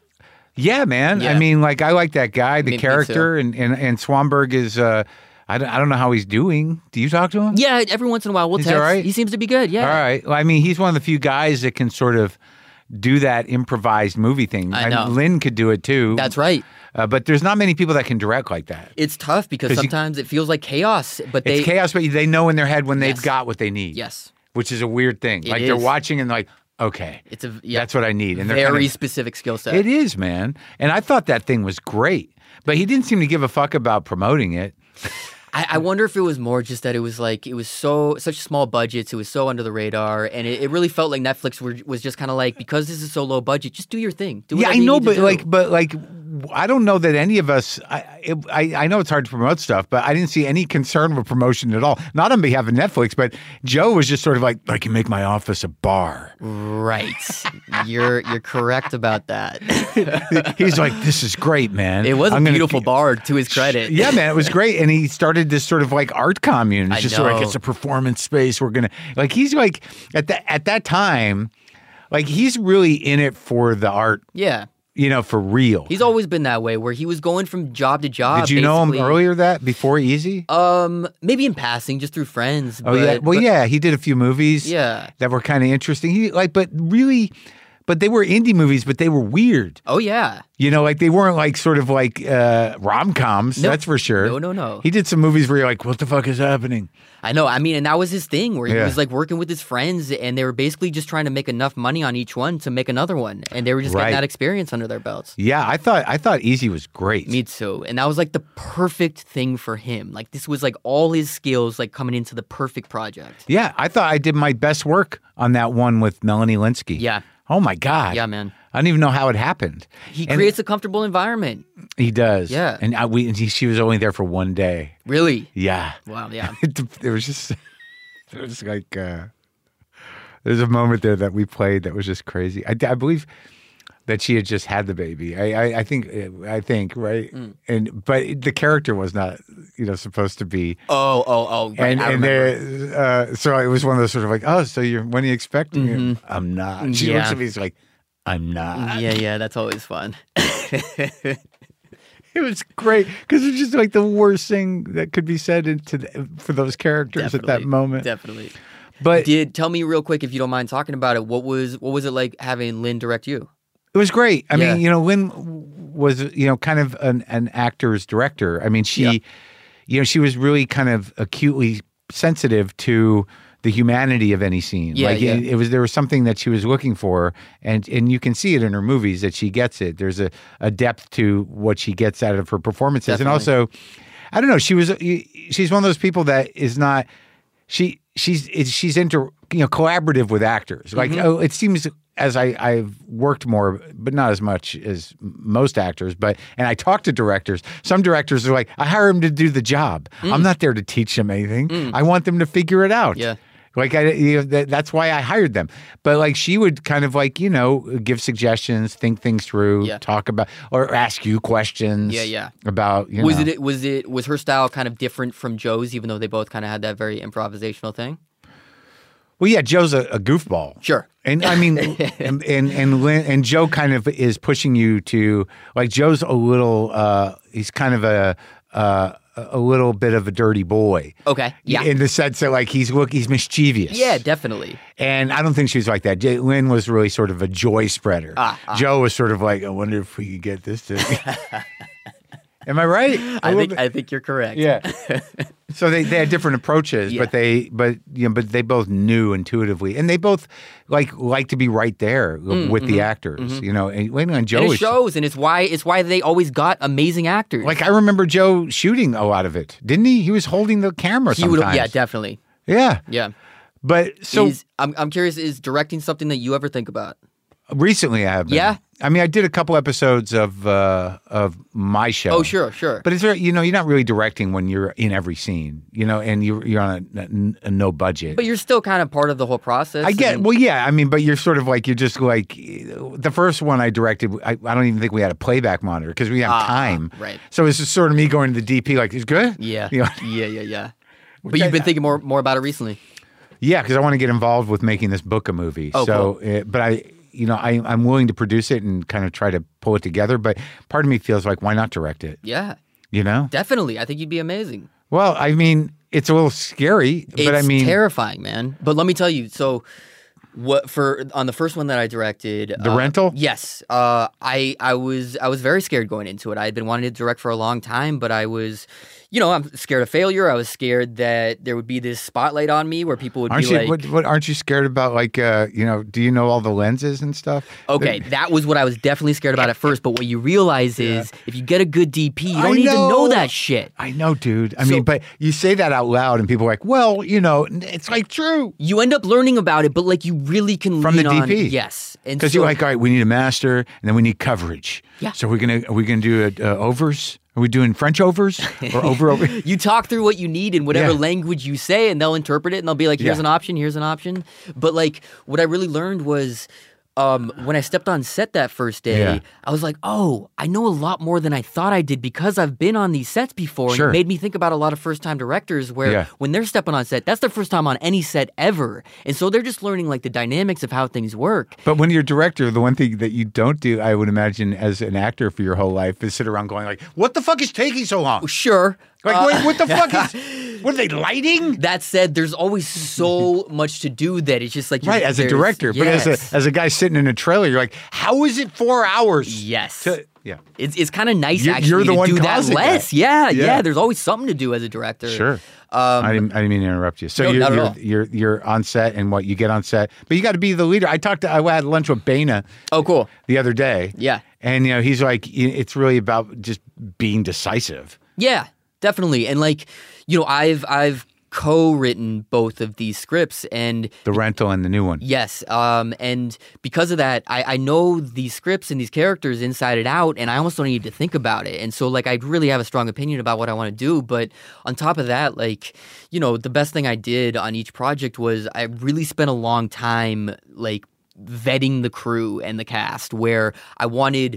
Yeah, man. Yeah. I mean, like, I like that guy, the Me character, and Swanberg is. I don't know how he's doing. Do you talk to him? Yeah, every once in a while we'll He's text. all right? He seems to be good. Yeah. All right. Well, I mean, he's one of the few guys that can sort of do that improvised movie thing. I know. Lynn could do it too. That's right. But there's not many people that can direct like that. It's tough because sometimes it feels like chaos, but It's chaos, but they know in their head when they've Yes. got what they need. Yes. Which is a weird thing. It Like they're is. watching and like, okay, It's that's what I need. And they're very kind of, specific skill set. it is, man. And I thought that thing was great, but he didn't seem to give a fuck about promoting it. I wonder if it was more just that it was such small budgets, it was so under the radar, and it really felt like Netflix was just kind of like, because this is so low budget, just do your thing. Do Yeah, whatever I you know, need to do. but I don't know that any of us. I know it's hard to promote stuff, but I didn't see any concern with promotion at all. Not on behalf of Netflix, but Joe was just sort of like, I can make my office a bar. Right. You're correct about that. He's like, this is great, man. It was I'm a gonna beautiful bar, to his credit. Yeah, man, it was great. And he started this sort of like art commune. It's I just sort of like, know. it's a performance space. We're going to, like, he's like, at that time, like, he's really in it for the art, Yeah. for real. He's always been that way, where he was going from job to job. Did you know him basically. earlier before Easy? Maybe in passing, just through friends. Oh, yeah. Well, yeah, he did a few movies Yeah. that were kind of interesting. But they were indie movies, but they were weird. Oh, yeah. Like they weren't like sort of like rom-coms, Nope. that's for sure. No. He did some movies where you're like, what the fuck is happening? I know. I mean, and that was his thing, where he Yeah. was like working with his friends, and they were basically just trying to make enough money on each one to make another one, and they were just Right. getting that experience under their belts. Yeah, I thought Easy was great. Me too. And that was like the perfect thing for him. Like this was like all his skills like coming into the perfect project. Yeah, I thought I did my best work on that one with Melanie Linsky. Yeah. Oh my God. Yeah, man. I don't even know how it happened. He And creates a comfortable environment. He does. Yeah. And she was only there for one day. Really? Yeah. Wow, yeah. It was just, it was like, there's a moment there that we played that was just crazy. I believe that she had just had the baby. I think, right? But the character was not, supposed to be. Oh. Right, I remember. So it was one of those sort of like, oh, so when are you expecting it? I'm not. She Yeah. looks at me, she's like, I'm not. Yeah, that's always fun. It was great because it's just like the worst thing that could be said for those characters at that moment. Definitely. But Tell me real quick, if you don't mind talking about it, what was it like having Lynn direct you? it was great. I Yeah. mean, Lynn was, kind of an actor's director. I mean, she was really kind of acutely sensitive to the humanity of any scene. Yeah, yeah. There was something that she was looking for, and you can see it in her movies that she gets it. There's a depth to what she gets out of her performances. Definitely. And also, I don't know, she's one of those people that is not she's collaborative with actors. Like it seems as I've worked more, but not as much as most actors. And I talk to directors. Some directors are like, I hire them to do the job. I'm not there to teach them anything. I want them to figure it out. Yeah. Like that's why I hired them. But like she would kind of like give suggestions, think things through, Yeah. talk about, or ask you questions. Yeah. About Was her style kind of different from Joe's, even though they both kind of had that very improvisational thing? Well, yeah, Joe's a goofball. Sure. And I mean, and Lynn, and Joe kind of is pushing you to like Joe's a little. He's kind of a little bit of a dirty boy. Okay. Yeah. In the sense that like he's mischievous. Yeah, definitely. And I don't think she was like that. Lynn was really sort of a joy spreader. Joe was sort of like, I wonder if we could get this to. Am I right? I think you're correct. Yeah. So they had different approaches, Yeah. but they both knew intuitively, and they both like to be right there with the actors. And Joe And it was shows, and it's why they always got amazing actors. like I remember Joe shooting a lot of it, didn't he? He was holding the camera he would, sometimes. yeah, definitely, Yeah. yeah. But so I'm curious, is directing something that you ever think about? recently I have been. Yeah? I mean, I did a couple episodes of my show. Oh, sure. But it's you're not really directing when you're in every scene, and you're on a no budget. But you're still kind of part of the whole process. I get, and- well, yeah. I mean, but you're sort of like, you're just like, the first one I directed, I don't even think we had a playback monitor because we have time. right. So it's just sort of me going to the DP like, it's good? Yeah. You know? Yeah. But you've been thinking more about it recently. Yeah, because I want to get involved with making this book a movie. Oh, so, cool. but I'm willing to produce it and kind of try to pull it together. But part of me feels like, why not direct it? Yeah, You know? definitely. I think you'd be amazing. Well, I mean, it's a little scary, but I mean, It's terrifying, man. But let me tell you, so on the first one that I directed, The Rental? Yes, I was very scared going into it. I had been wanting to direct for a long time, but I was, I'm scared of failure. I was scared that there would be this spotlight on me where people would aren't be you? like, What aren't you scared about? Like, do you know all the lenses and stuff? okay, that was what I was definitely scared about at first. But what you realize is, if you get a good DP, you don't need to know that shit. I know, dude. I mean, but you say that out loud, and people are like, "Well, it's like true." You end up learning about it, but like you really can From the lean on. DP. Yes, Because you're like, all right, we need a master, and then we need coverage. Yeah. So are we gonna do overs? Are we doing French overs or over? You talk through what you need in whatever Yeah. language you say, and they'll interpret it, and they'll be like, here's Yeah. an option, here's an option. But like, what I really learned was, when I stepped on set that first day, Yeah. I was like, oh, I know a lot more than I thought I did because I've been on these sets before. Sure. And it made me think about a lot of first-time directors where Yeah. when they're stepping on set, that's their first time on any set ever. And so they're just learning like the dynamics of how things work. But when you're a director, the one thing that you don't do, I would imagine, as an actor for your whole life, is sit around going like, "What the fuck is taking so long? Sure. Like, what the fuck is? What are they lighting?" That said, there's always so much to do that it's just like Right, as a there's- director, but yes. as a guy sitting in a trailer, you're like, "How is it 4 hours?" Yes. Yeah. It's kind of nice You're actually the to one do that causing less. that. Yeah, Yeah. yeah. There's always something to do as a director. Sure. I didn't mean to interrupt you. So No, not at all. you're on set, and what you get on set, but you got to be the leader. I had lunch with Bana Oh, cool. the other day. Yeah. And he's like, it's really about just being decisive. Yeah, definitely. And like, I've co-written both of these scripts, and The Rental and the new one. yes, and because of that, I know these scripts and these characters inside and out, and I almost don't need to think about it. And so, like, I really have a strong opinion about what I want to do. But on top of that, like, the best thing I did on each project was I really spent a long time, like, vetting the crew and the cast, where I wanted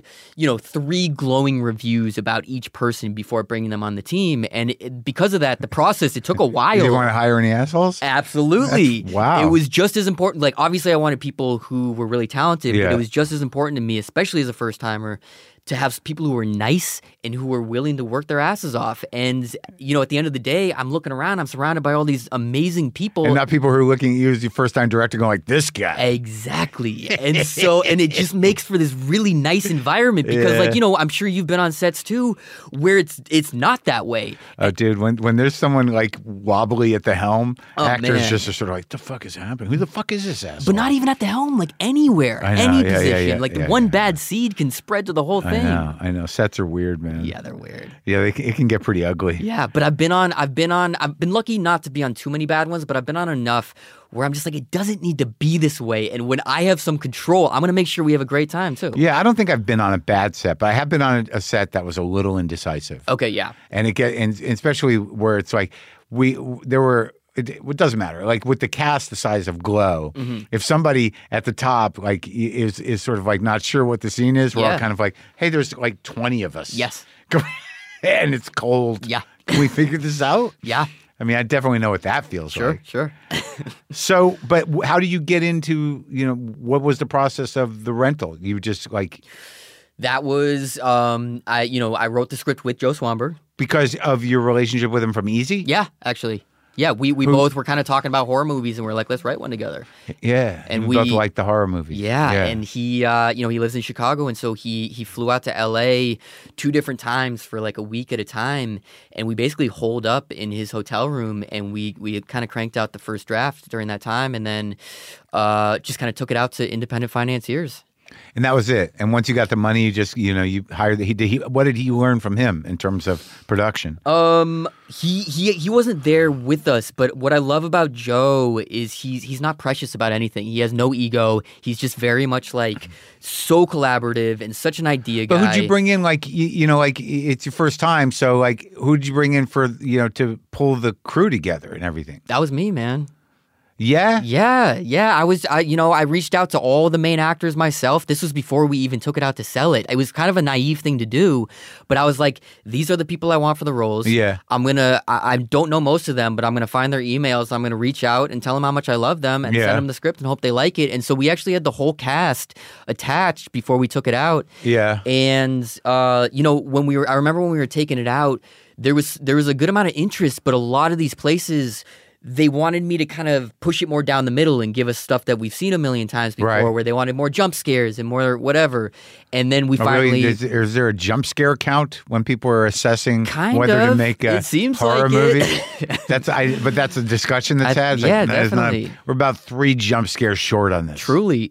3 glowing reviews about each person before bringing them on the team. And because of that, the process, it took a while. You didn't want to hire any assholes? Absolutely. Wow. It was just as important. Like, obviously, I wanted people who were really talented, Yeah. but it was just as important to me, especially as a first timer, to have people who were nice and who were willing to work their asses off. And, at the end of the day, I'm looking around, I'm surrounded by all these amazing people. And not people who are looking at you as your first-time director going like, this guy. Exactly. And and it just makes for this really nice environment because, I'm sure you've been on sets too where it's not that way. Oh, dude, when there's someone like wobbly at the helm, actors man. just are sort of like, the fuck is happening? Who the fuck is this asshole? But not even at the helm, like anywhere, I know, any yeah, position. yeah, like yeah, one yeah. bad seed can spread to the whole thing. I know. Sets are weird, man. Yeah, they're weird. Yeah, it can get pretty ugly. Yeah, but I've been lucky not to be on too many bad ones, but I've been on enough where I'm just like, it doesn't need to be this way. And when I have some control, I'm going to make sure we have a great time too. Yeah, I don't think I've been on a bad set, but I have been on a set that was a little indecisive. Okay, yeah. And and especially where it's like it doesn't matter. Like with the cast the size of Glow, Mm-hmm. if somebody at the top like is sort of like not sure what the scene is, we're all Yeah. kind of like, hey, there's like 20 of us. Yes. And it's cold. Yeah. Can we figure this out? Yeah. I mean, I definitely know what that feels like. Sure. So, but how do you get into, what was the process of The Rental? You just like, That was I wrote the script with Joe Swanberg. because of your relationship with him from Easy? Yeah, actually. Yeah, we both were kind of talking about horror movies, and we're like, let's write one together. Yeah. And we both we- like the horror movies. Yeah, and he he lives in Chicago, and so he flew out to LA 2 different times for like a week at a time, and we basically holed up in his hotel room, and we kind of cranked out the first draft during that time, and then just kind of took it out to independent financiers. And that was it. And once you got the money, you just, you hired, what did he learn from him in terms of production? He wasn't there with us, but what I love about Joe is he's not precious about anything. He has no ego. He's just very much like so collaborative and such an idea guy. But who'd you bring in? Like, like it's your first time. So like, who'd you bring in for, to pull the crew together and everything? That was me, man. Yeah? Yeah. I reached out to all the main actors myself. This was before we even took it out to sell it. It was kind of a naive thing to do, but I was like, these are the people I want for the roles. Yeah. I don't know most of them, but I'm going to find their emails. I'm going to reach out and tell them how much I love them and Yeah. send them the script and hope they like it. And so we actually had the whole cast attached before we took it out. Yeah. And, I remember when we were taking it out, there was a good amount of interest, but a lot of these places, they wanted me to kind of push it more down the middle and give us stuff that we've seen a million times before, Right. where they wanted more jump scares and more whatever. And then we Oh, finally... really? Is there a jump scare count when people are assessing Kind whether to of. make a It seems horror like movie? it. But that's a discussion that's had. It's yeah, that is definitely. we're about 3 jump scares short on this. Truly.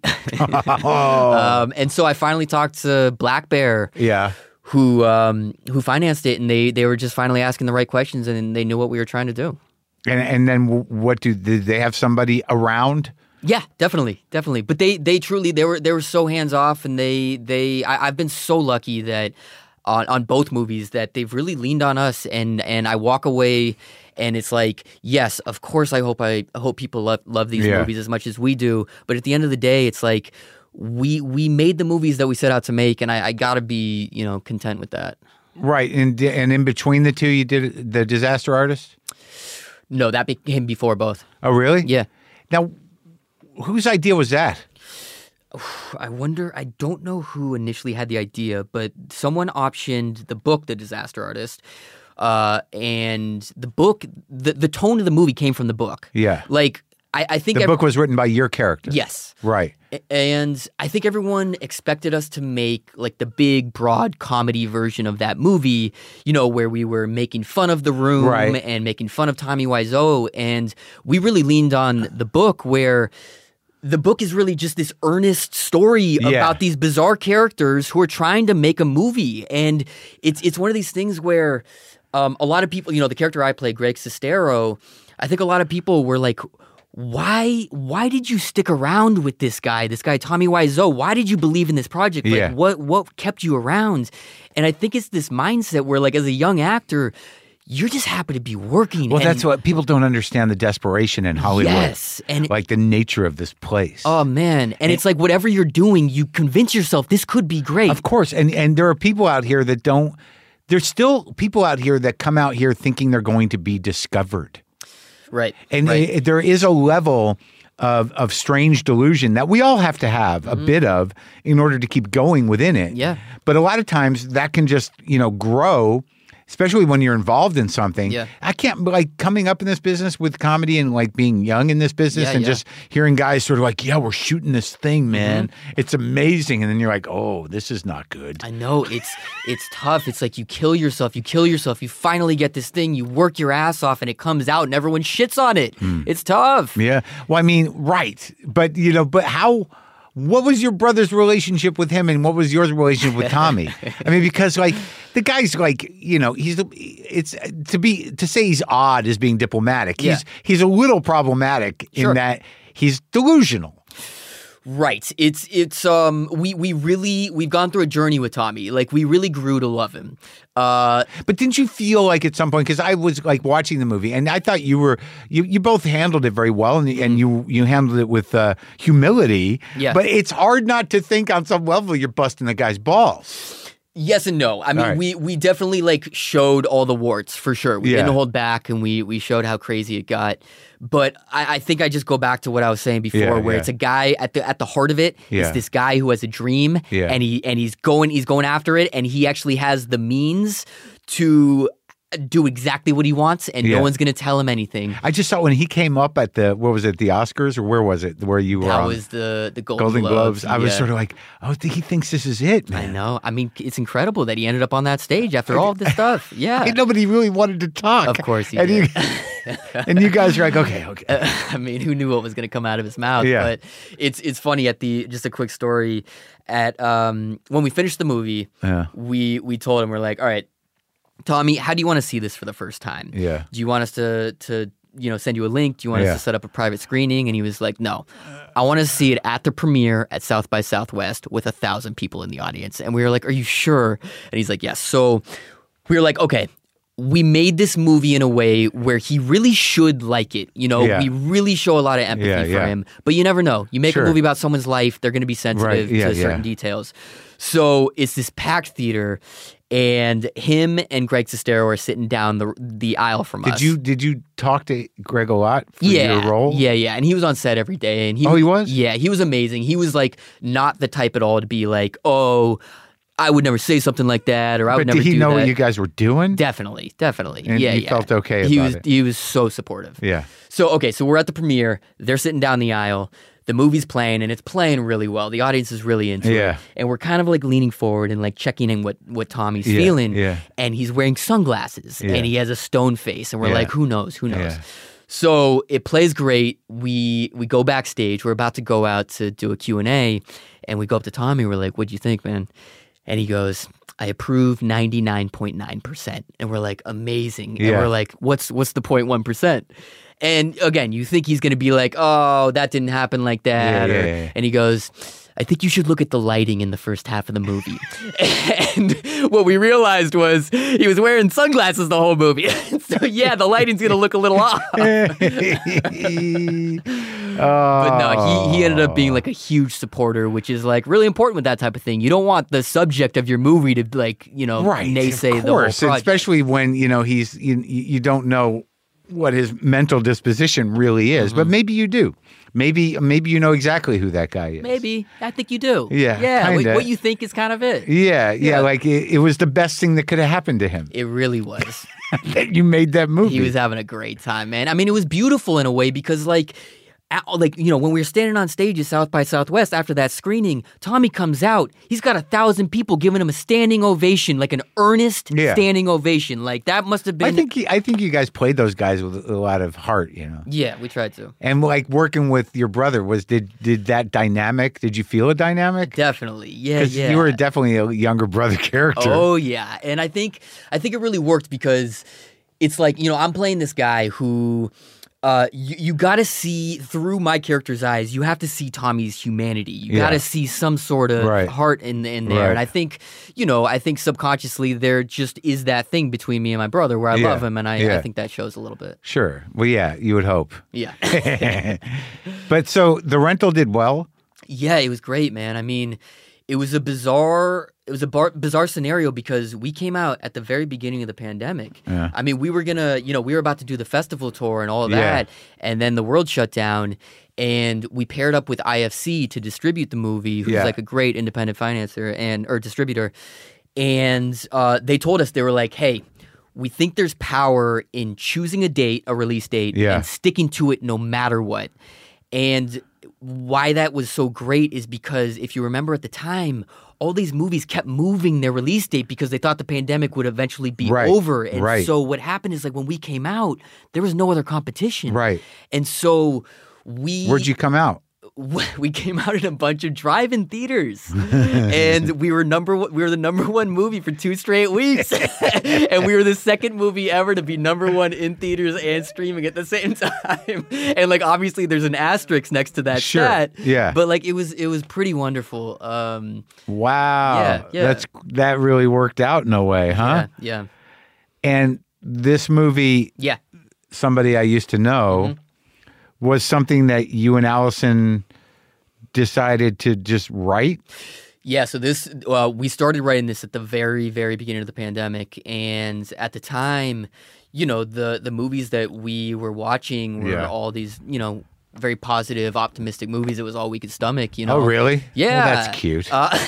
Oh. And so I finally talked to Black Bear, Yeah. who financed it, and they were just finally asking the right questions, and they knew what we were trying to do. And then what did they have somebody around? Yeah, definitely. But they truly they were so hands off, and I've been so lucky that on both movies that they've really leaned on us, and I walk away and it's like, yes, of course I hope people love these Yeah. movies as much as we do, but at the end of the day, it's like we made the movies that we set out to make, and I gotta be content with that. Right. And in between the two, you did The Disaster Artist? No, that came before both. Oh, really? Yeah. Now, whose idea was that? I wonder, I don't know who initially had the idea, but someone optioned the book, The Disaster Artist, and the book, the tone of the movie came from the book. Yeah. Like, I think... The book was written by your character. Yes. Right. And I think everyone expected us to make like the big, broad comedy version of that movie, where we were making fun of The Room Right. and making fun of Tommy Wiseau. And we really leaned on the book, where the book is really just this earnest story about these bizarre characters who are trying to make a movie. And it's one of these things where a lot of people, the character I play, Greg Sestero, I think a lot of people were like, why did you stick around with this guy Tommy Wiseau? Why did you believe in this project? Like, Yeah. what kept you around? And I think it's this mindset where, like, as a young actor, you're just happy to be working. Well, and, that's what people don't understand, the desperation in Hollywood. Yes, and like the nature of this place. oh man, and it's like whatever you're doing, you convince yourself this could be great. Of course. And there are people out here that don't. There's still people out here that come out here thinking they're going to be discovered. Right. And right. there is a level of strange delusion that we all have to have a bit of in order to keep going within it. Yeah. But a lot of times that can just, grow, especially when you're involved in something. Yeah. I can't, like, coming up in this business with comedy and, like, being young in this business and just hearing guys sort of like, yeah, we're shooting this thing, man. It's amazing. And then you're like, oh, this is not good. I know, it's tough. It's like you kill yourself, you finally get this thing, you work your ass off, and it comes out and everyone shits on it. It's tough. Yeah. Well, I mean, right. But, what was your brother's relationship with him and what was your relationship with Tommy? I mean, because, like, the guy's like, to say he's odd is being diplomatic. He's a little problematic in that he's delusional. Right. We've gone through a journey with Tommy. Like, we really grew to love him. But didn't you feel like at some point, because I was like watching the movie and I thought you both handled it very well and you handled it with humility. Yeah. But it's hard not to think on some level you're busting the guy's balls. Yes and no. I mean, we definitely, like, showed all the warts for sure. We didn't hold back, and we showed how crazy it got. But I think I just go back to what I was saying before, where it's a guy at the heart of it. It's this guy who has a dream, and he's going after it, and he actually has the means to do exactly what he wants, and no one's going to tell him anything. I just saw when he came up at the Oscars, or where was it? Where you were? That was the Golden Globes. I was sort of like, oh, he thinks this is it, man. I know. I mean, it's incredible that he ended up on that stage after all of this stuff. Yeah. Nobody really wanted to talk. Of course he did. And you guys are like, okay. I mean, who knew what was going to come out of his mouth? Yeah. But it's funny just a quick story when we finished the movie, we told him, we're like, all right, Tommy, how do you want to see this for the first time? Yeah. Do you want us to send you a link? Do you want us to set up a private screening? And he was like, no, I want to see it at the premiere at South by Southwest with 1,000 people in the audience. And we were like, are you sure? And he's like, yes. So we were like, okay, we made this movie in a way where he really should like it. You know, Yeah. we really show a lot of empathy for him. But you never know. You make Sure. a movie about someone's life, they're going to be sensitive Right. Yeah, to certain details. So it's this packed theater, and him and Greg Sestero are sitting down the aisle from us. Did you talk to Greg a lot for Yeah, your role? yeah, and he was on set every day. And he was? Yeah, he was amazing. He was like not the type at all to be like, oh, I would never say something like that, or I would But never did he do know that. what you guys were doing? Definitely. And yeah, he felt okay he about was, it. He was so supportive. Yeah. So we're at the premiere. They're sitting down the aisle. The movie's playing, and it's playing really well. The audience is really into Yeah. it. And we're kind of like leaning forward and like checking in what Tommy's feeling. yeah. And he's wearing sunglasses, Yeah. and he has a stone face. And we're Yeah. like, who knows? Yeah. So it plays great. We go backstage. We're about to go out to do a Q&A, and we go up to Tommy. We're like, what'd you think, man? And he goes, I approve 99.9%. And we're like, amazing. And Yeah. we're like, what's the 0.1%? And again, you think he's going to be like, oh, that didn't happen like that. Yeah. And he goes, I think you should look at the lighting in the first half of the movie. And what we realized was he was wearing sunglasses the whole movie. So yeah, the lighting's going to look a little off. But no, he ended up being like a huge supporter, which is like really important with that type of thing. You don't want the subject of your movie to like, naysay the whole project. Especially when, he's you don't know what his mental disposition really is, but maybe you do. Maybe you know exactly who that guy is. Maybe. I think you do. Yeah, Yeah. kinda. What you think is kind of it. Yeah. Like it was the best thing that could have happened to him. It really was. That you made that movie. He was having a great time, man. I mean, it was beautiful in a way because when we were standing on stage at South by Southwest after that screening, Tommy comes out. He's got 1,000 people giving him a standing ovation, like an earnest standing ovation. Like that must have been. I think you guys played those guys with a lot of heart, Yeah, we tried to. And like working with your brother did that dynamic? Did you feel a dynamic? Definitely, yeah. Because you were definitely a younger brother character. Oh yeah, and I think it really worked because it's like I'm playing this guy who. You got to see through my character's eyes. You have to see Tommy's humanity. You got to see some sort of heart in there. Right. And I think, I think subconsciously there just is that thing between me and my brother where I love him, and I think that shows a little bit. Sure. Well, yeah, you would hope. Yeah. But so the rental did well? Yeah, it was great, man. I mean, it was a bizarre scenario because we came out at the very beginning of the pandemic. Yeah. I mean, we were about to do the festival tour and all of that, and then the world shut down, and we paired up with IFC to distribute the movie, who's like a great independent financier or distributor, and they told us, they were like, hey, we think there's power in choosing a release date, and sticking to it no matter what. And why that was so great is because if you remember at the time, all these movies kept moving their release date because they thought the pandemic would eventually be over. And so what happened is like when we came out, there was no other competition. Right. And so Where'd you come out? we came out in a bunch of drive-in theaters, and we were the number one movie for 2 straight weeks, and we were the second movie ever to be number one in theaters and streaming at the same time. And like obviously, there's an asterisk next to that stat. Yeah. But like it was pretty wonderful. Wow. Yeah. That really worked out in a way, huh? Yeah. And this movie, Somebody I Used to Know, was something that you and Allison decided to just write? Yeah, so we started writing this at the very, very beginning of the pandemic, and at the time, the movies that we were watching were all these, very positive, optimistic movies. It was all we could stomach, Oh, really? Yeah. Well, that's cute.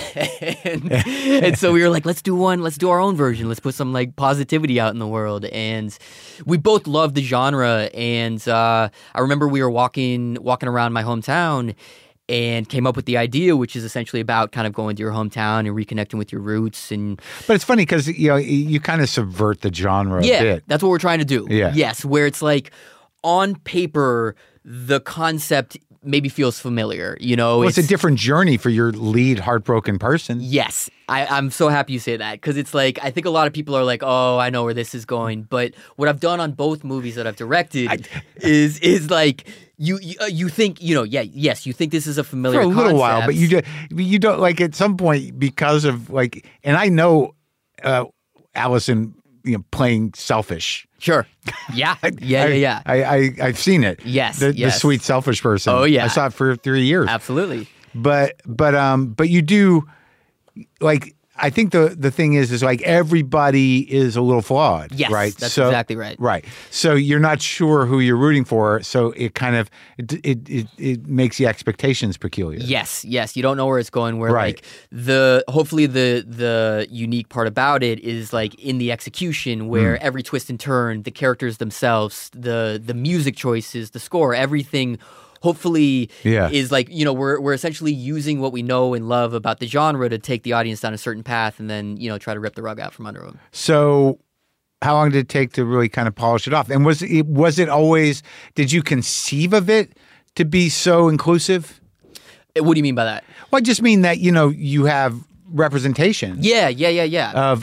And so we were like, let's do our own version. Let's put some like positivity out in the world. And we both loved the genre. And I remember we were walking around my hometown and came up with the idea, which is essentially about kind of going to your hometown and reconnecting with your roots. But it's funny because you kind of subvert the genre a bit. That's what we're trying to do. Yeah. Yes, where it's like on paper, the concept maybe feels familiar. Well, it's a different journey for your lead heartbroken person. Yes. I'm so happy you say that because it's like I think a lot of people are like, oh, I know where this is going. But what I've done on both movies that I've directed is like you think yes, you think this is a familiar for a little concept. while, but you don't like at some point because of like, and I know Allison playing selfish. Sure. Yeah. Yeah. I've seen it. Yes. The sweet selfish person. Oh, yeah. I saw it for 3 years. Absolutely. But you do, like, I think the thing is like everybody is a little flawed. Yes, right. That's exactly right. Right. So you're not sure who you're rooting for. So it kind of it makes the expectations peculiar. Yes. You don't know where it's going. Where Right. like hopefully the unique part about it is like in the execution, where every twist and turn, the characters themselves, the music choices, the score, everything. Hopefully is like, we're essentially using what we know and love about the genre to take the audience down a certain path and then, try to rip the rug out from under them. So how long did it take to really kind of polish it off? And was it always, did you conceive of it to be so inclusive? What do you mean by that? Well, I just mean that, you have representation. Yeah. Of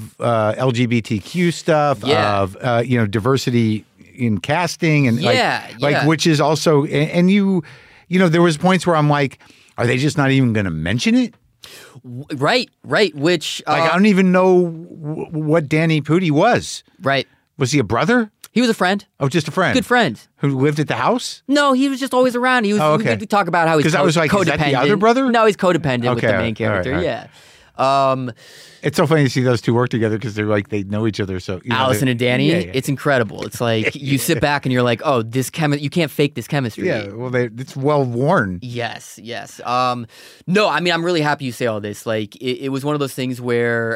LGBTQ stuff, of, diversity in casting and which is also, and there was points where I'm like, are they just not even going to mention it? Right. Which I don't even know what Danny Pudi was. Right. Was he a brother? He was a friend. Oh, just a friend. Good friend. Who lived at the house? No, he was just always around. He was. Okay. We talk about how he's I was like, codependent. is that the other brother? No, he's codependent with the Okay, main character. all right. Yeah. It's so funny to see those two work together because they're like they know each other. So Allison and Danny, yeah. it's incredible. It's like you sit back and you're like, oh, you can't fake this chemistry. Yeah, well, it's well worn. Yes. No, I mean, I'm really happy you say all this. Like, it was one of those things where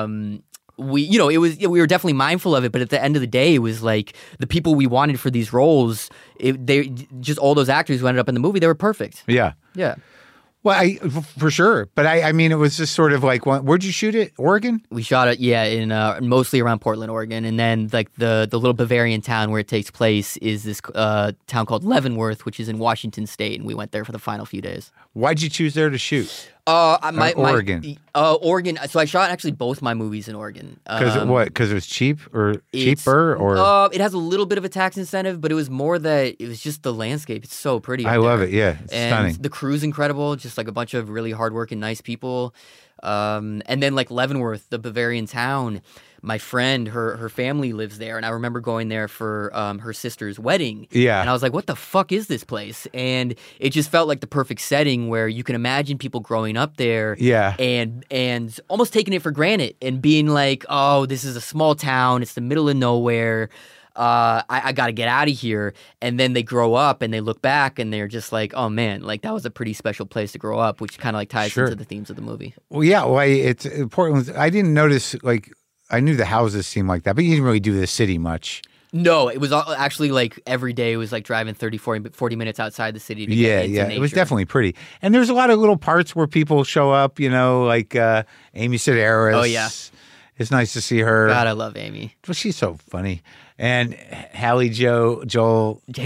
we were definitely mindful of it, but at the end of the day, it was like the people we wanted for these roles. They just all those actors who ended up in the movie, they were perfect. Yeah. Well, for sure. But I mean, it was just sort of like, where'd you shoot it? Oregon? We shot it, in mostly around Portland, Oregon. And then like the little Bavarian town where it takes place is this town called Leavenworth, which is in Washington State. And we went there for the final few days. Why'd you choose there to shoot? Oregon. Oregon. So I shot actually both my movies in Oregon. Because it was cheap or cheaper or? It has a little bit of a tax incentive, but it was more that it was just the landscape. It's so pretty. I love it. Yeah, it's and stunning. The crew's incredible. Just like a bunch of really hardworking, nice people. And then like Leavenworth, the Bavarian town. My friend, her family lives there, and I remember going there for her sister's wedding. Yeah. And I was like, what the fuck is this place? And it just felt like the perfect setting where you can imagine people growing up there. Yeah. And almost taking it for granted and being like, oh, this is a small town. It's the middle of nowhere. I got to get out of here. And then they grow up and they look back and they're just like, oh man, like that was a pretty special place to grow up, which kind of like ties into the themes of the movie. Well, yeah. Well, it's important. I didn't notice, like, I knew the houses seemed like that, but you didn't really do the city much. No, it was actually like every day it was like driving 30, 40 minutes outside the city to get into nature. It was definitely pretty. And there's a lot of little parts where people show up, like Amy Sedaris. Oh, yeah. It's nice to see her. God, I love Amy. Well, she's so funny. And Haley Joel Osment.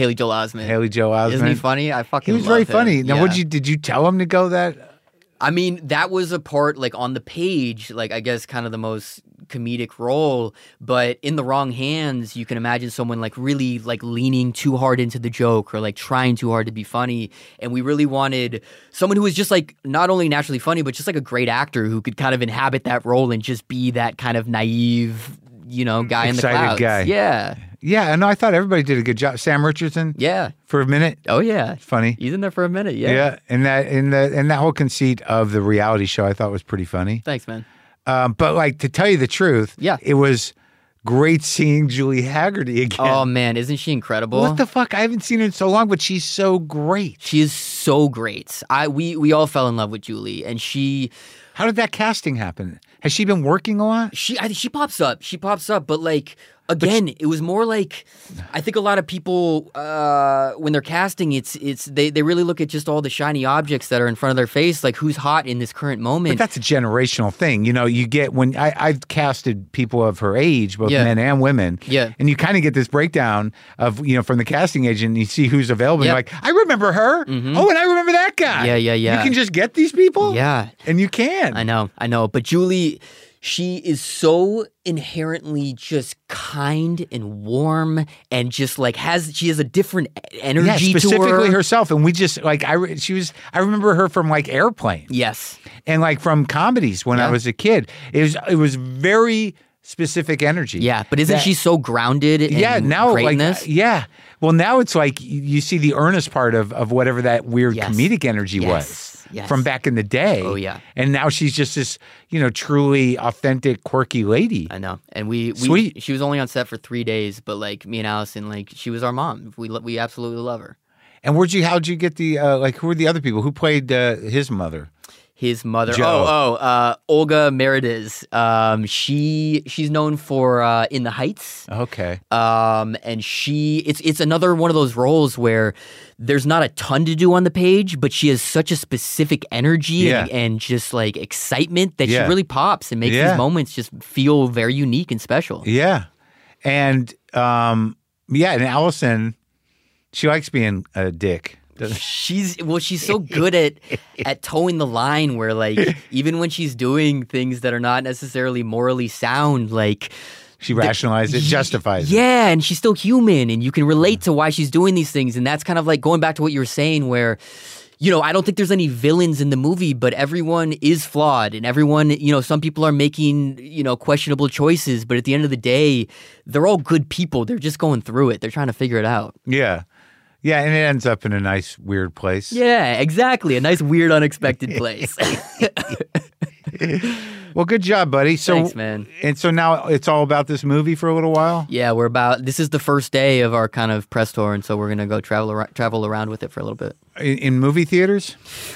Isn't he funny? I fucking love him. He was very funny. Now, Yeah. did you tell him to go that? I mean, that was a part, like, on the page, like, I guess kind of the most comedic role, but in the wrong hands, you can imagine someone, like, really, like, leaning too hard into the joke or, like, trying too hard to be funny, and we really wanted someone who was just, like, not only naturally funny, but just, like, a great actor who could kind of inhabit that role and just be that kind of naive, guy in the clouds. Guy. Yeah. Yeah, and I thought everybody did a good job. Sam Richardson. Yeah. For a minute. Oh, yeah. Funny. He's in there for a minute, yeah. Yeah, and that whole conceit of the reality show I thought was pretty funny. Thanks, man. But like, to tell you the truth, it was great seeing Julie Haggerty again. Oh man, isn't she incredible? What the fuck? I haven't seen her in so long, but she's so great. She is so great. We all fell in love with Julie, and she. How did that casting happen? Has she been working a lot? She pops up. She pops up, but like. Again, it was more like I think a lot of people when they're casting, they really look at just all the shiny objects that are in front of their face, like who's hot in this current moment. But that's a generational thing, you get when I've casted people of her age, both men and women, and you kind of get this breakdown of from the casting agent, and you see who's available. And you're like, I remember her. Mm-hmm. Oh, and I remember that guy. Yeah. You can just get these people. Yeah, and you can. I know. But Julie. She is so inherently just kind and warm and just like she has a different energy to her. Specifically herself. And we just like, I remember her from like Airplane. Yes. And like from comedies when I was a kid. It was very specific energy. Yeah, but isn't she so grounded in now greatness? Well, now it's like you see the earnest part of whatever that weird comedic energy was from back in the day. Oh, yeah. And now she's just this, truly authentic, quirky lady. I know. And Sweet. she was only on set for 3 days, but like me and Allison, like she was our mom. We absolutely love her. And how'd you get the, who were the other people? Who played his mother? His mother. Joe. Olga Merediz. She's known for In the Heights. Okay. And it's another one of those roles where there's not a ton to do on the page, but she has such a specific energy and just like excitement that she really pops and makes these moments just feel very unique and special. Yeah. And and Allison, she likes being a dick. She's so good at towing the line where like even when she's doing things that are not necessarily morally sound, like she rationalizes it, justifies it. Yeah, and she's still human and you can relate to why she's doing these things. And that's kind of like going back to what you were saying where, I don't think there's any villains in the movie, but everyone is flawed and everyone, some people are making, questionable choices, but at the end of the day, they're all good people. They're just going through it. They're trying to figure it out. Yeah. Yeah, and it ends up in a nice, weird place. Yeah, exactly. A nice, weird, unexpected place. Well, good job, buddy. Thanks, man. And so now it's all about this movie for a little while? Yeah, this is the first day of our kind of press tour, and so we're going to go travel around with it for a little bit. In movie theaters?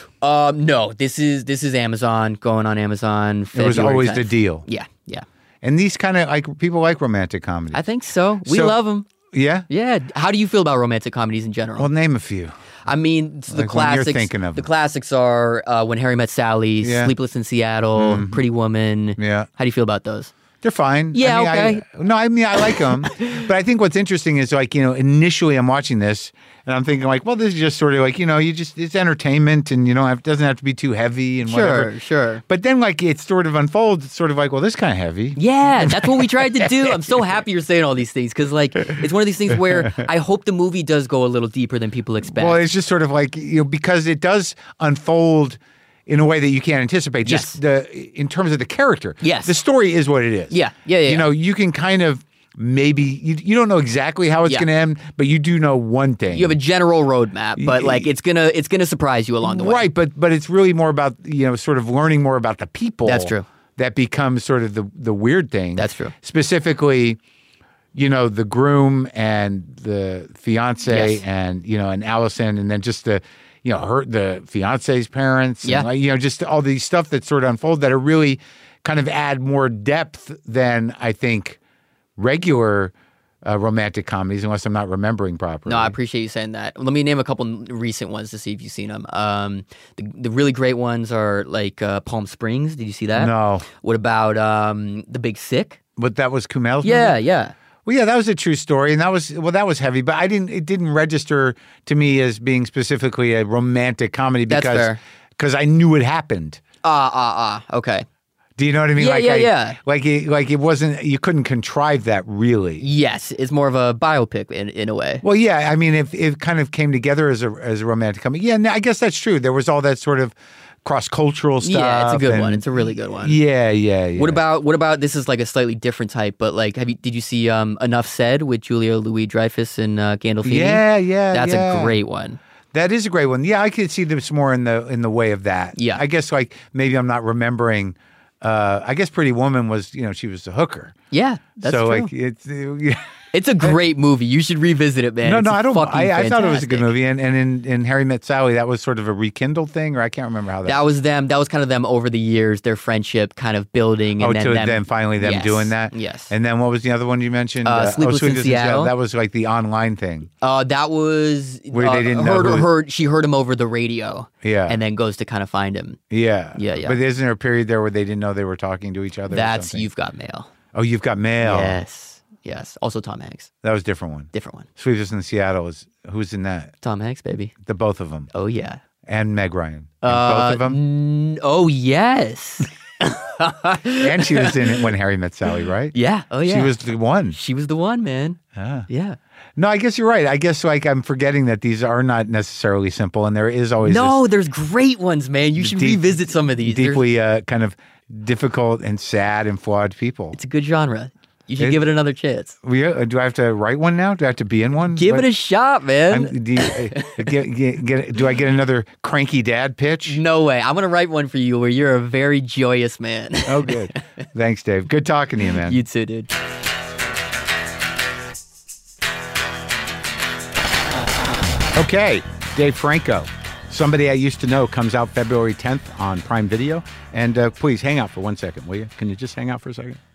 No, this is Amazon, going on Amazon. It was always 10th. the deal. Yeah. And these kind of, like, people like romantic comedies. I think so. We love them. Yeah? Yeah. How do you feel about romantic comedies in general? Well, name a few. I mean, the Like classics. when you're thinking of the them. classics are When Harry Met Sally, Sleepless in Seattle, Pretty Woman. Yeah. How do you feel about those? They're fine. Yeah, okay. I like them. But I think what's interesting is, like, initially I'm watching this and I'm thinking, like, well, this is just sort of like, it's entertainment and, it doesn't have to be too heavy and whatever. Sure. But then, like, it sort of unfolds. It's sort of like, well, this is kind of heavy. Yeah, that's what we tried to do. I'm so happy you're saying all these things because, like, it's one of these things where I hope the movie does go a little deeper than people expect. Well, it's just sort of like, because it does unfold in a way that you can't anticipate. Just in terms of the character. Yes. The story is what it is. Yeah. You can kind of maybe, you don't know exactly how it's going to end, but you do know one thing. You have a general roadmap, but like it's gonna surprise you along the way. Right, but it's really more about, sort of learning more about the people. That's true. That becomes sort of the weird thing. That's true. Specifically, the groom and the fiance Yes. and Allison, and then just the fiance's parents. Yeah. And, just all these stuff that sort of unfold that are really kind of add more depth than I think regular romantic comedies, unless I'm not remembering properly. No, I appreciate you saying that. Let me name a couple recent ones to see if you've seen them. The really great ones are like Palm Springs. Did you see that? No. What about The Big Sick? But that was Kumail's movie? Yeah. Well, yeah, that was a true story, and that was heavy, but it didn't register to me as being specifically a romantic comedy That's fair. because I knew it happened. Okay. Do you know what I mean? Yeah. Like it wasn't, you couldn't contrive that really. Yes, it's more of a biopic in a way. Well, yeah, I mean, if it kind of came together as a romantic comedy, yeah, I guess that's true. There was all that sort of cross-cultural stuff. Yeah, it's a good one. It's a really good one. Yeah. What about this is like a slightly different type, but like did you see Enough Said with Julia Louis-Dreyfus and Gandolfini? Yeah. That's a great one. That is a great one. Yeah, I could see this more in the way of that. Yeah. I guess like maybe I'm not remembering. I guess Pretty Woman was, she was a hooker. Yeah, that's so true. Like it's It's a great movie. You should revisit it, man. No, It's I don't. fucking I thought it was a good fantastic. movie, and in Harry Met Sally, that was sort of a rekindled thing, or I can't remember how that. That was them. That was kind of them over the years, their friendship kind of building, and then finally them Yes. doing that. Yes. And then what was the other one you mentioned? Sleepless in Seattle. That was like the online thing. That was Where they didn't know she heard him over the radio. Yeah. And then goes to kind of find him. Yeah. Yeah. But isn't there a period there where they didn't know they were talking to each other? That's or something? You've Got Mail. Oh, You've Got Mail. Yes. Also Tom Hanks. That was a different one. Different one. Sleepless in Seattle is who's in that? Tom Hanks, baby. The both of them. Oh yeah. And Meg Ryan. And both of them. Oh yes. And she was in it when Harry Met Sally, right? Yeah. Oh yeah. She was the one. She was the one, man. Ah. Yeah. No, I guess you're right. I guess like I'm forgetting that these are not necessarily simple, and there is always there's great ones, man. You should revisit some of these. deeply kind of difficult and sad and flawed people. It's a good genre. You should give it another chance. Do I have to write one now? Do I have to be in one? Give it a shot, man. Do I get another cranky dad pitch? No way. I'm going to write one for you where you're a very joyous man. Oh, good. Thanks, Dave. Good talking to you, man. You too, dude. Okay, Dave Franco. Somebody I Used to Know comes out February 10th on Prime Video. And please hang out for 1 second, will you? Can you just hang out for a second?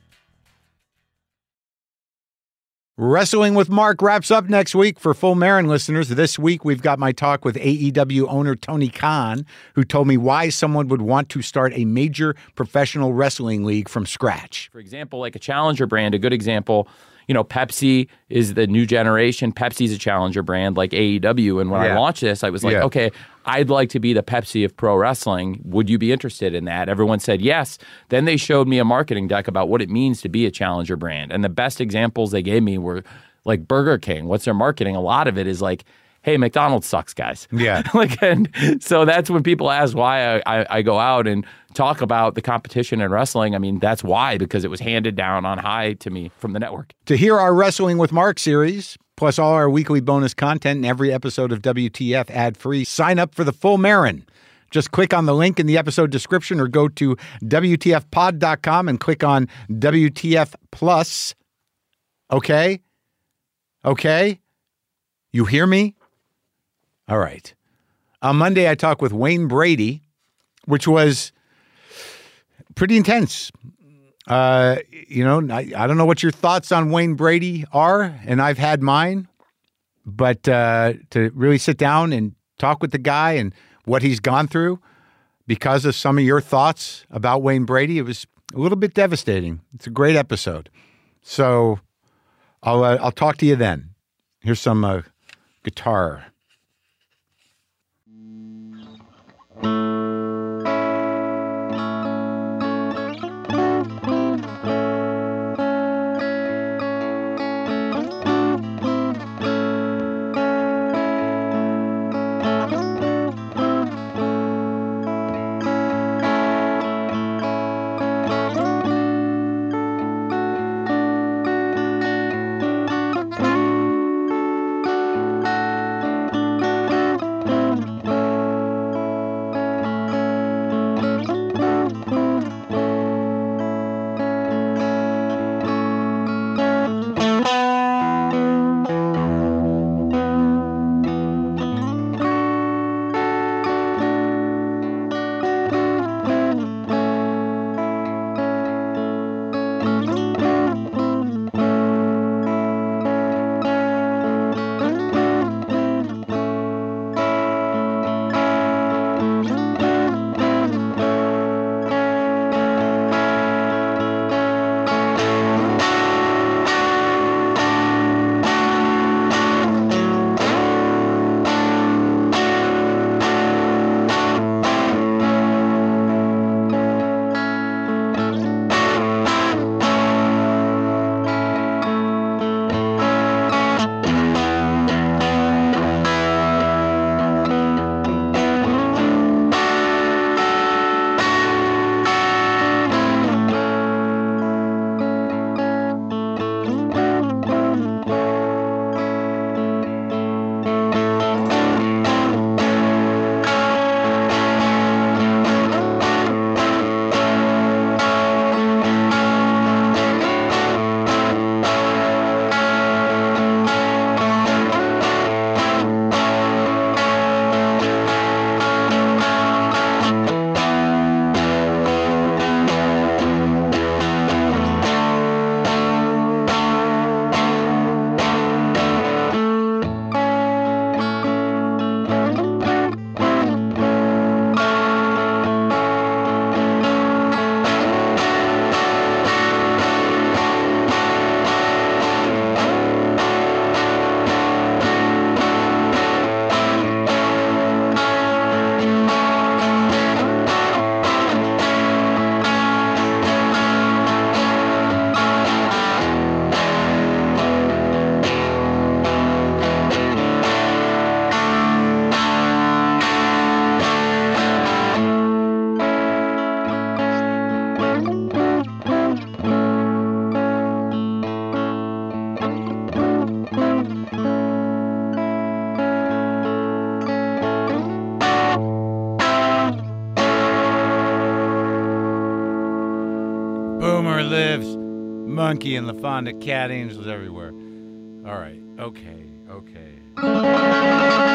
Wrestling with Mark wraps up next week for Full Marin listeners. This week, we've got my talk with AEW owner Tony Khan, who told me why someone would want to start a major professional wrestling league from scratch. For example, like a challenger brand, a good example, Pepsi is the new generation. Pepsi's a challenger brand like AEW. And when I launched this, I was like, okay, I'd like to be the Pepsi of pro wrestling. Would you be interested in that? Everyone said yes. Then they showed me a marketing deck about what it means to be a challenger brand. And the best examples they gave me were like Burger King. What's their marketing? A lot of it is like, hey, McDonald's sucks, guys. Yeah. And so that's when people ask why I go out and talk about the competition in wrestling. I mean, that's why, because it was handed down on high to me from the network. To hear our Wrestling with Mark series, plus all our weekly bonus content and every episode of WTF ad-free, sign up for the Full Marin. Just click on the link in the episode description or go to WTFpod.com and click on WTF Plus. Okay? Okay? You hear me? All right. On Monday, I talked with Wayne Brady, which was pretty intense. I don't know what your thoughts on Wayne Brady are, and I've had mine, but to really sit down and talk with the guy and what he's gone through because of some of your thoughts about Wayne Brady, it was a little bit devastating. It's a great episode. So I'll talk to you then. Here's some guitar. Boomer lives. Monkey and LaFonda, cat angels everywhere. All right. Okay.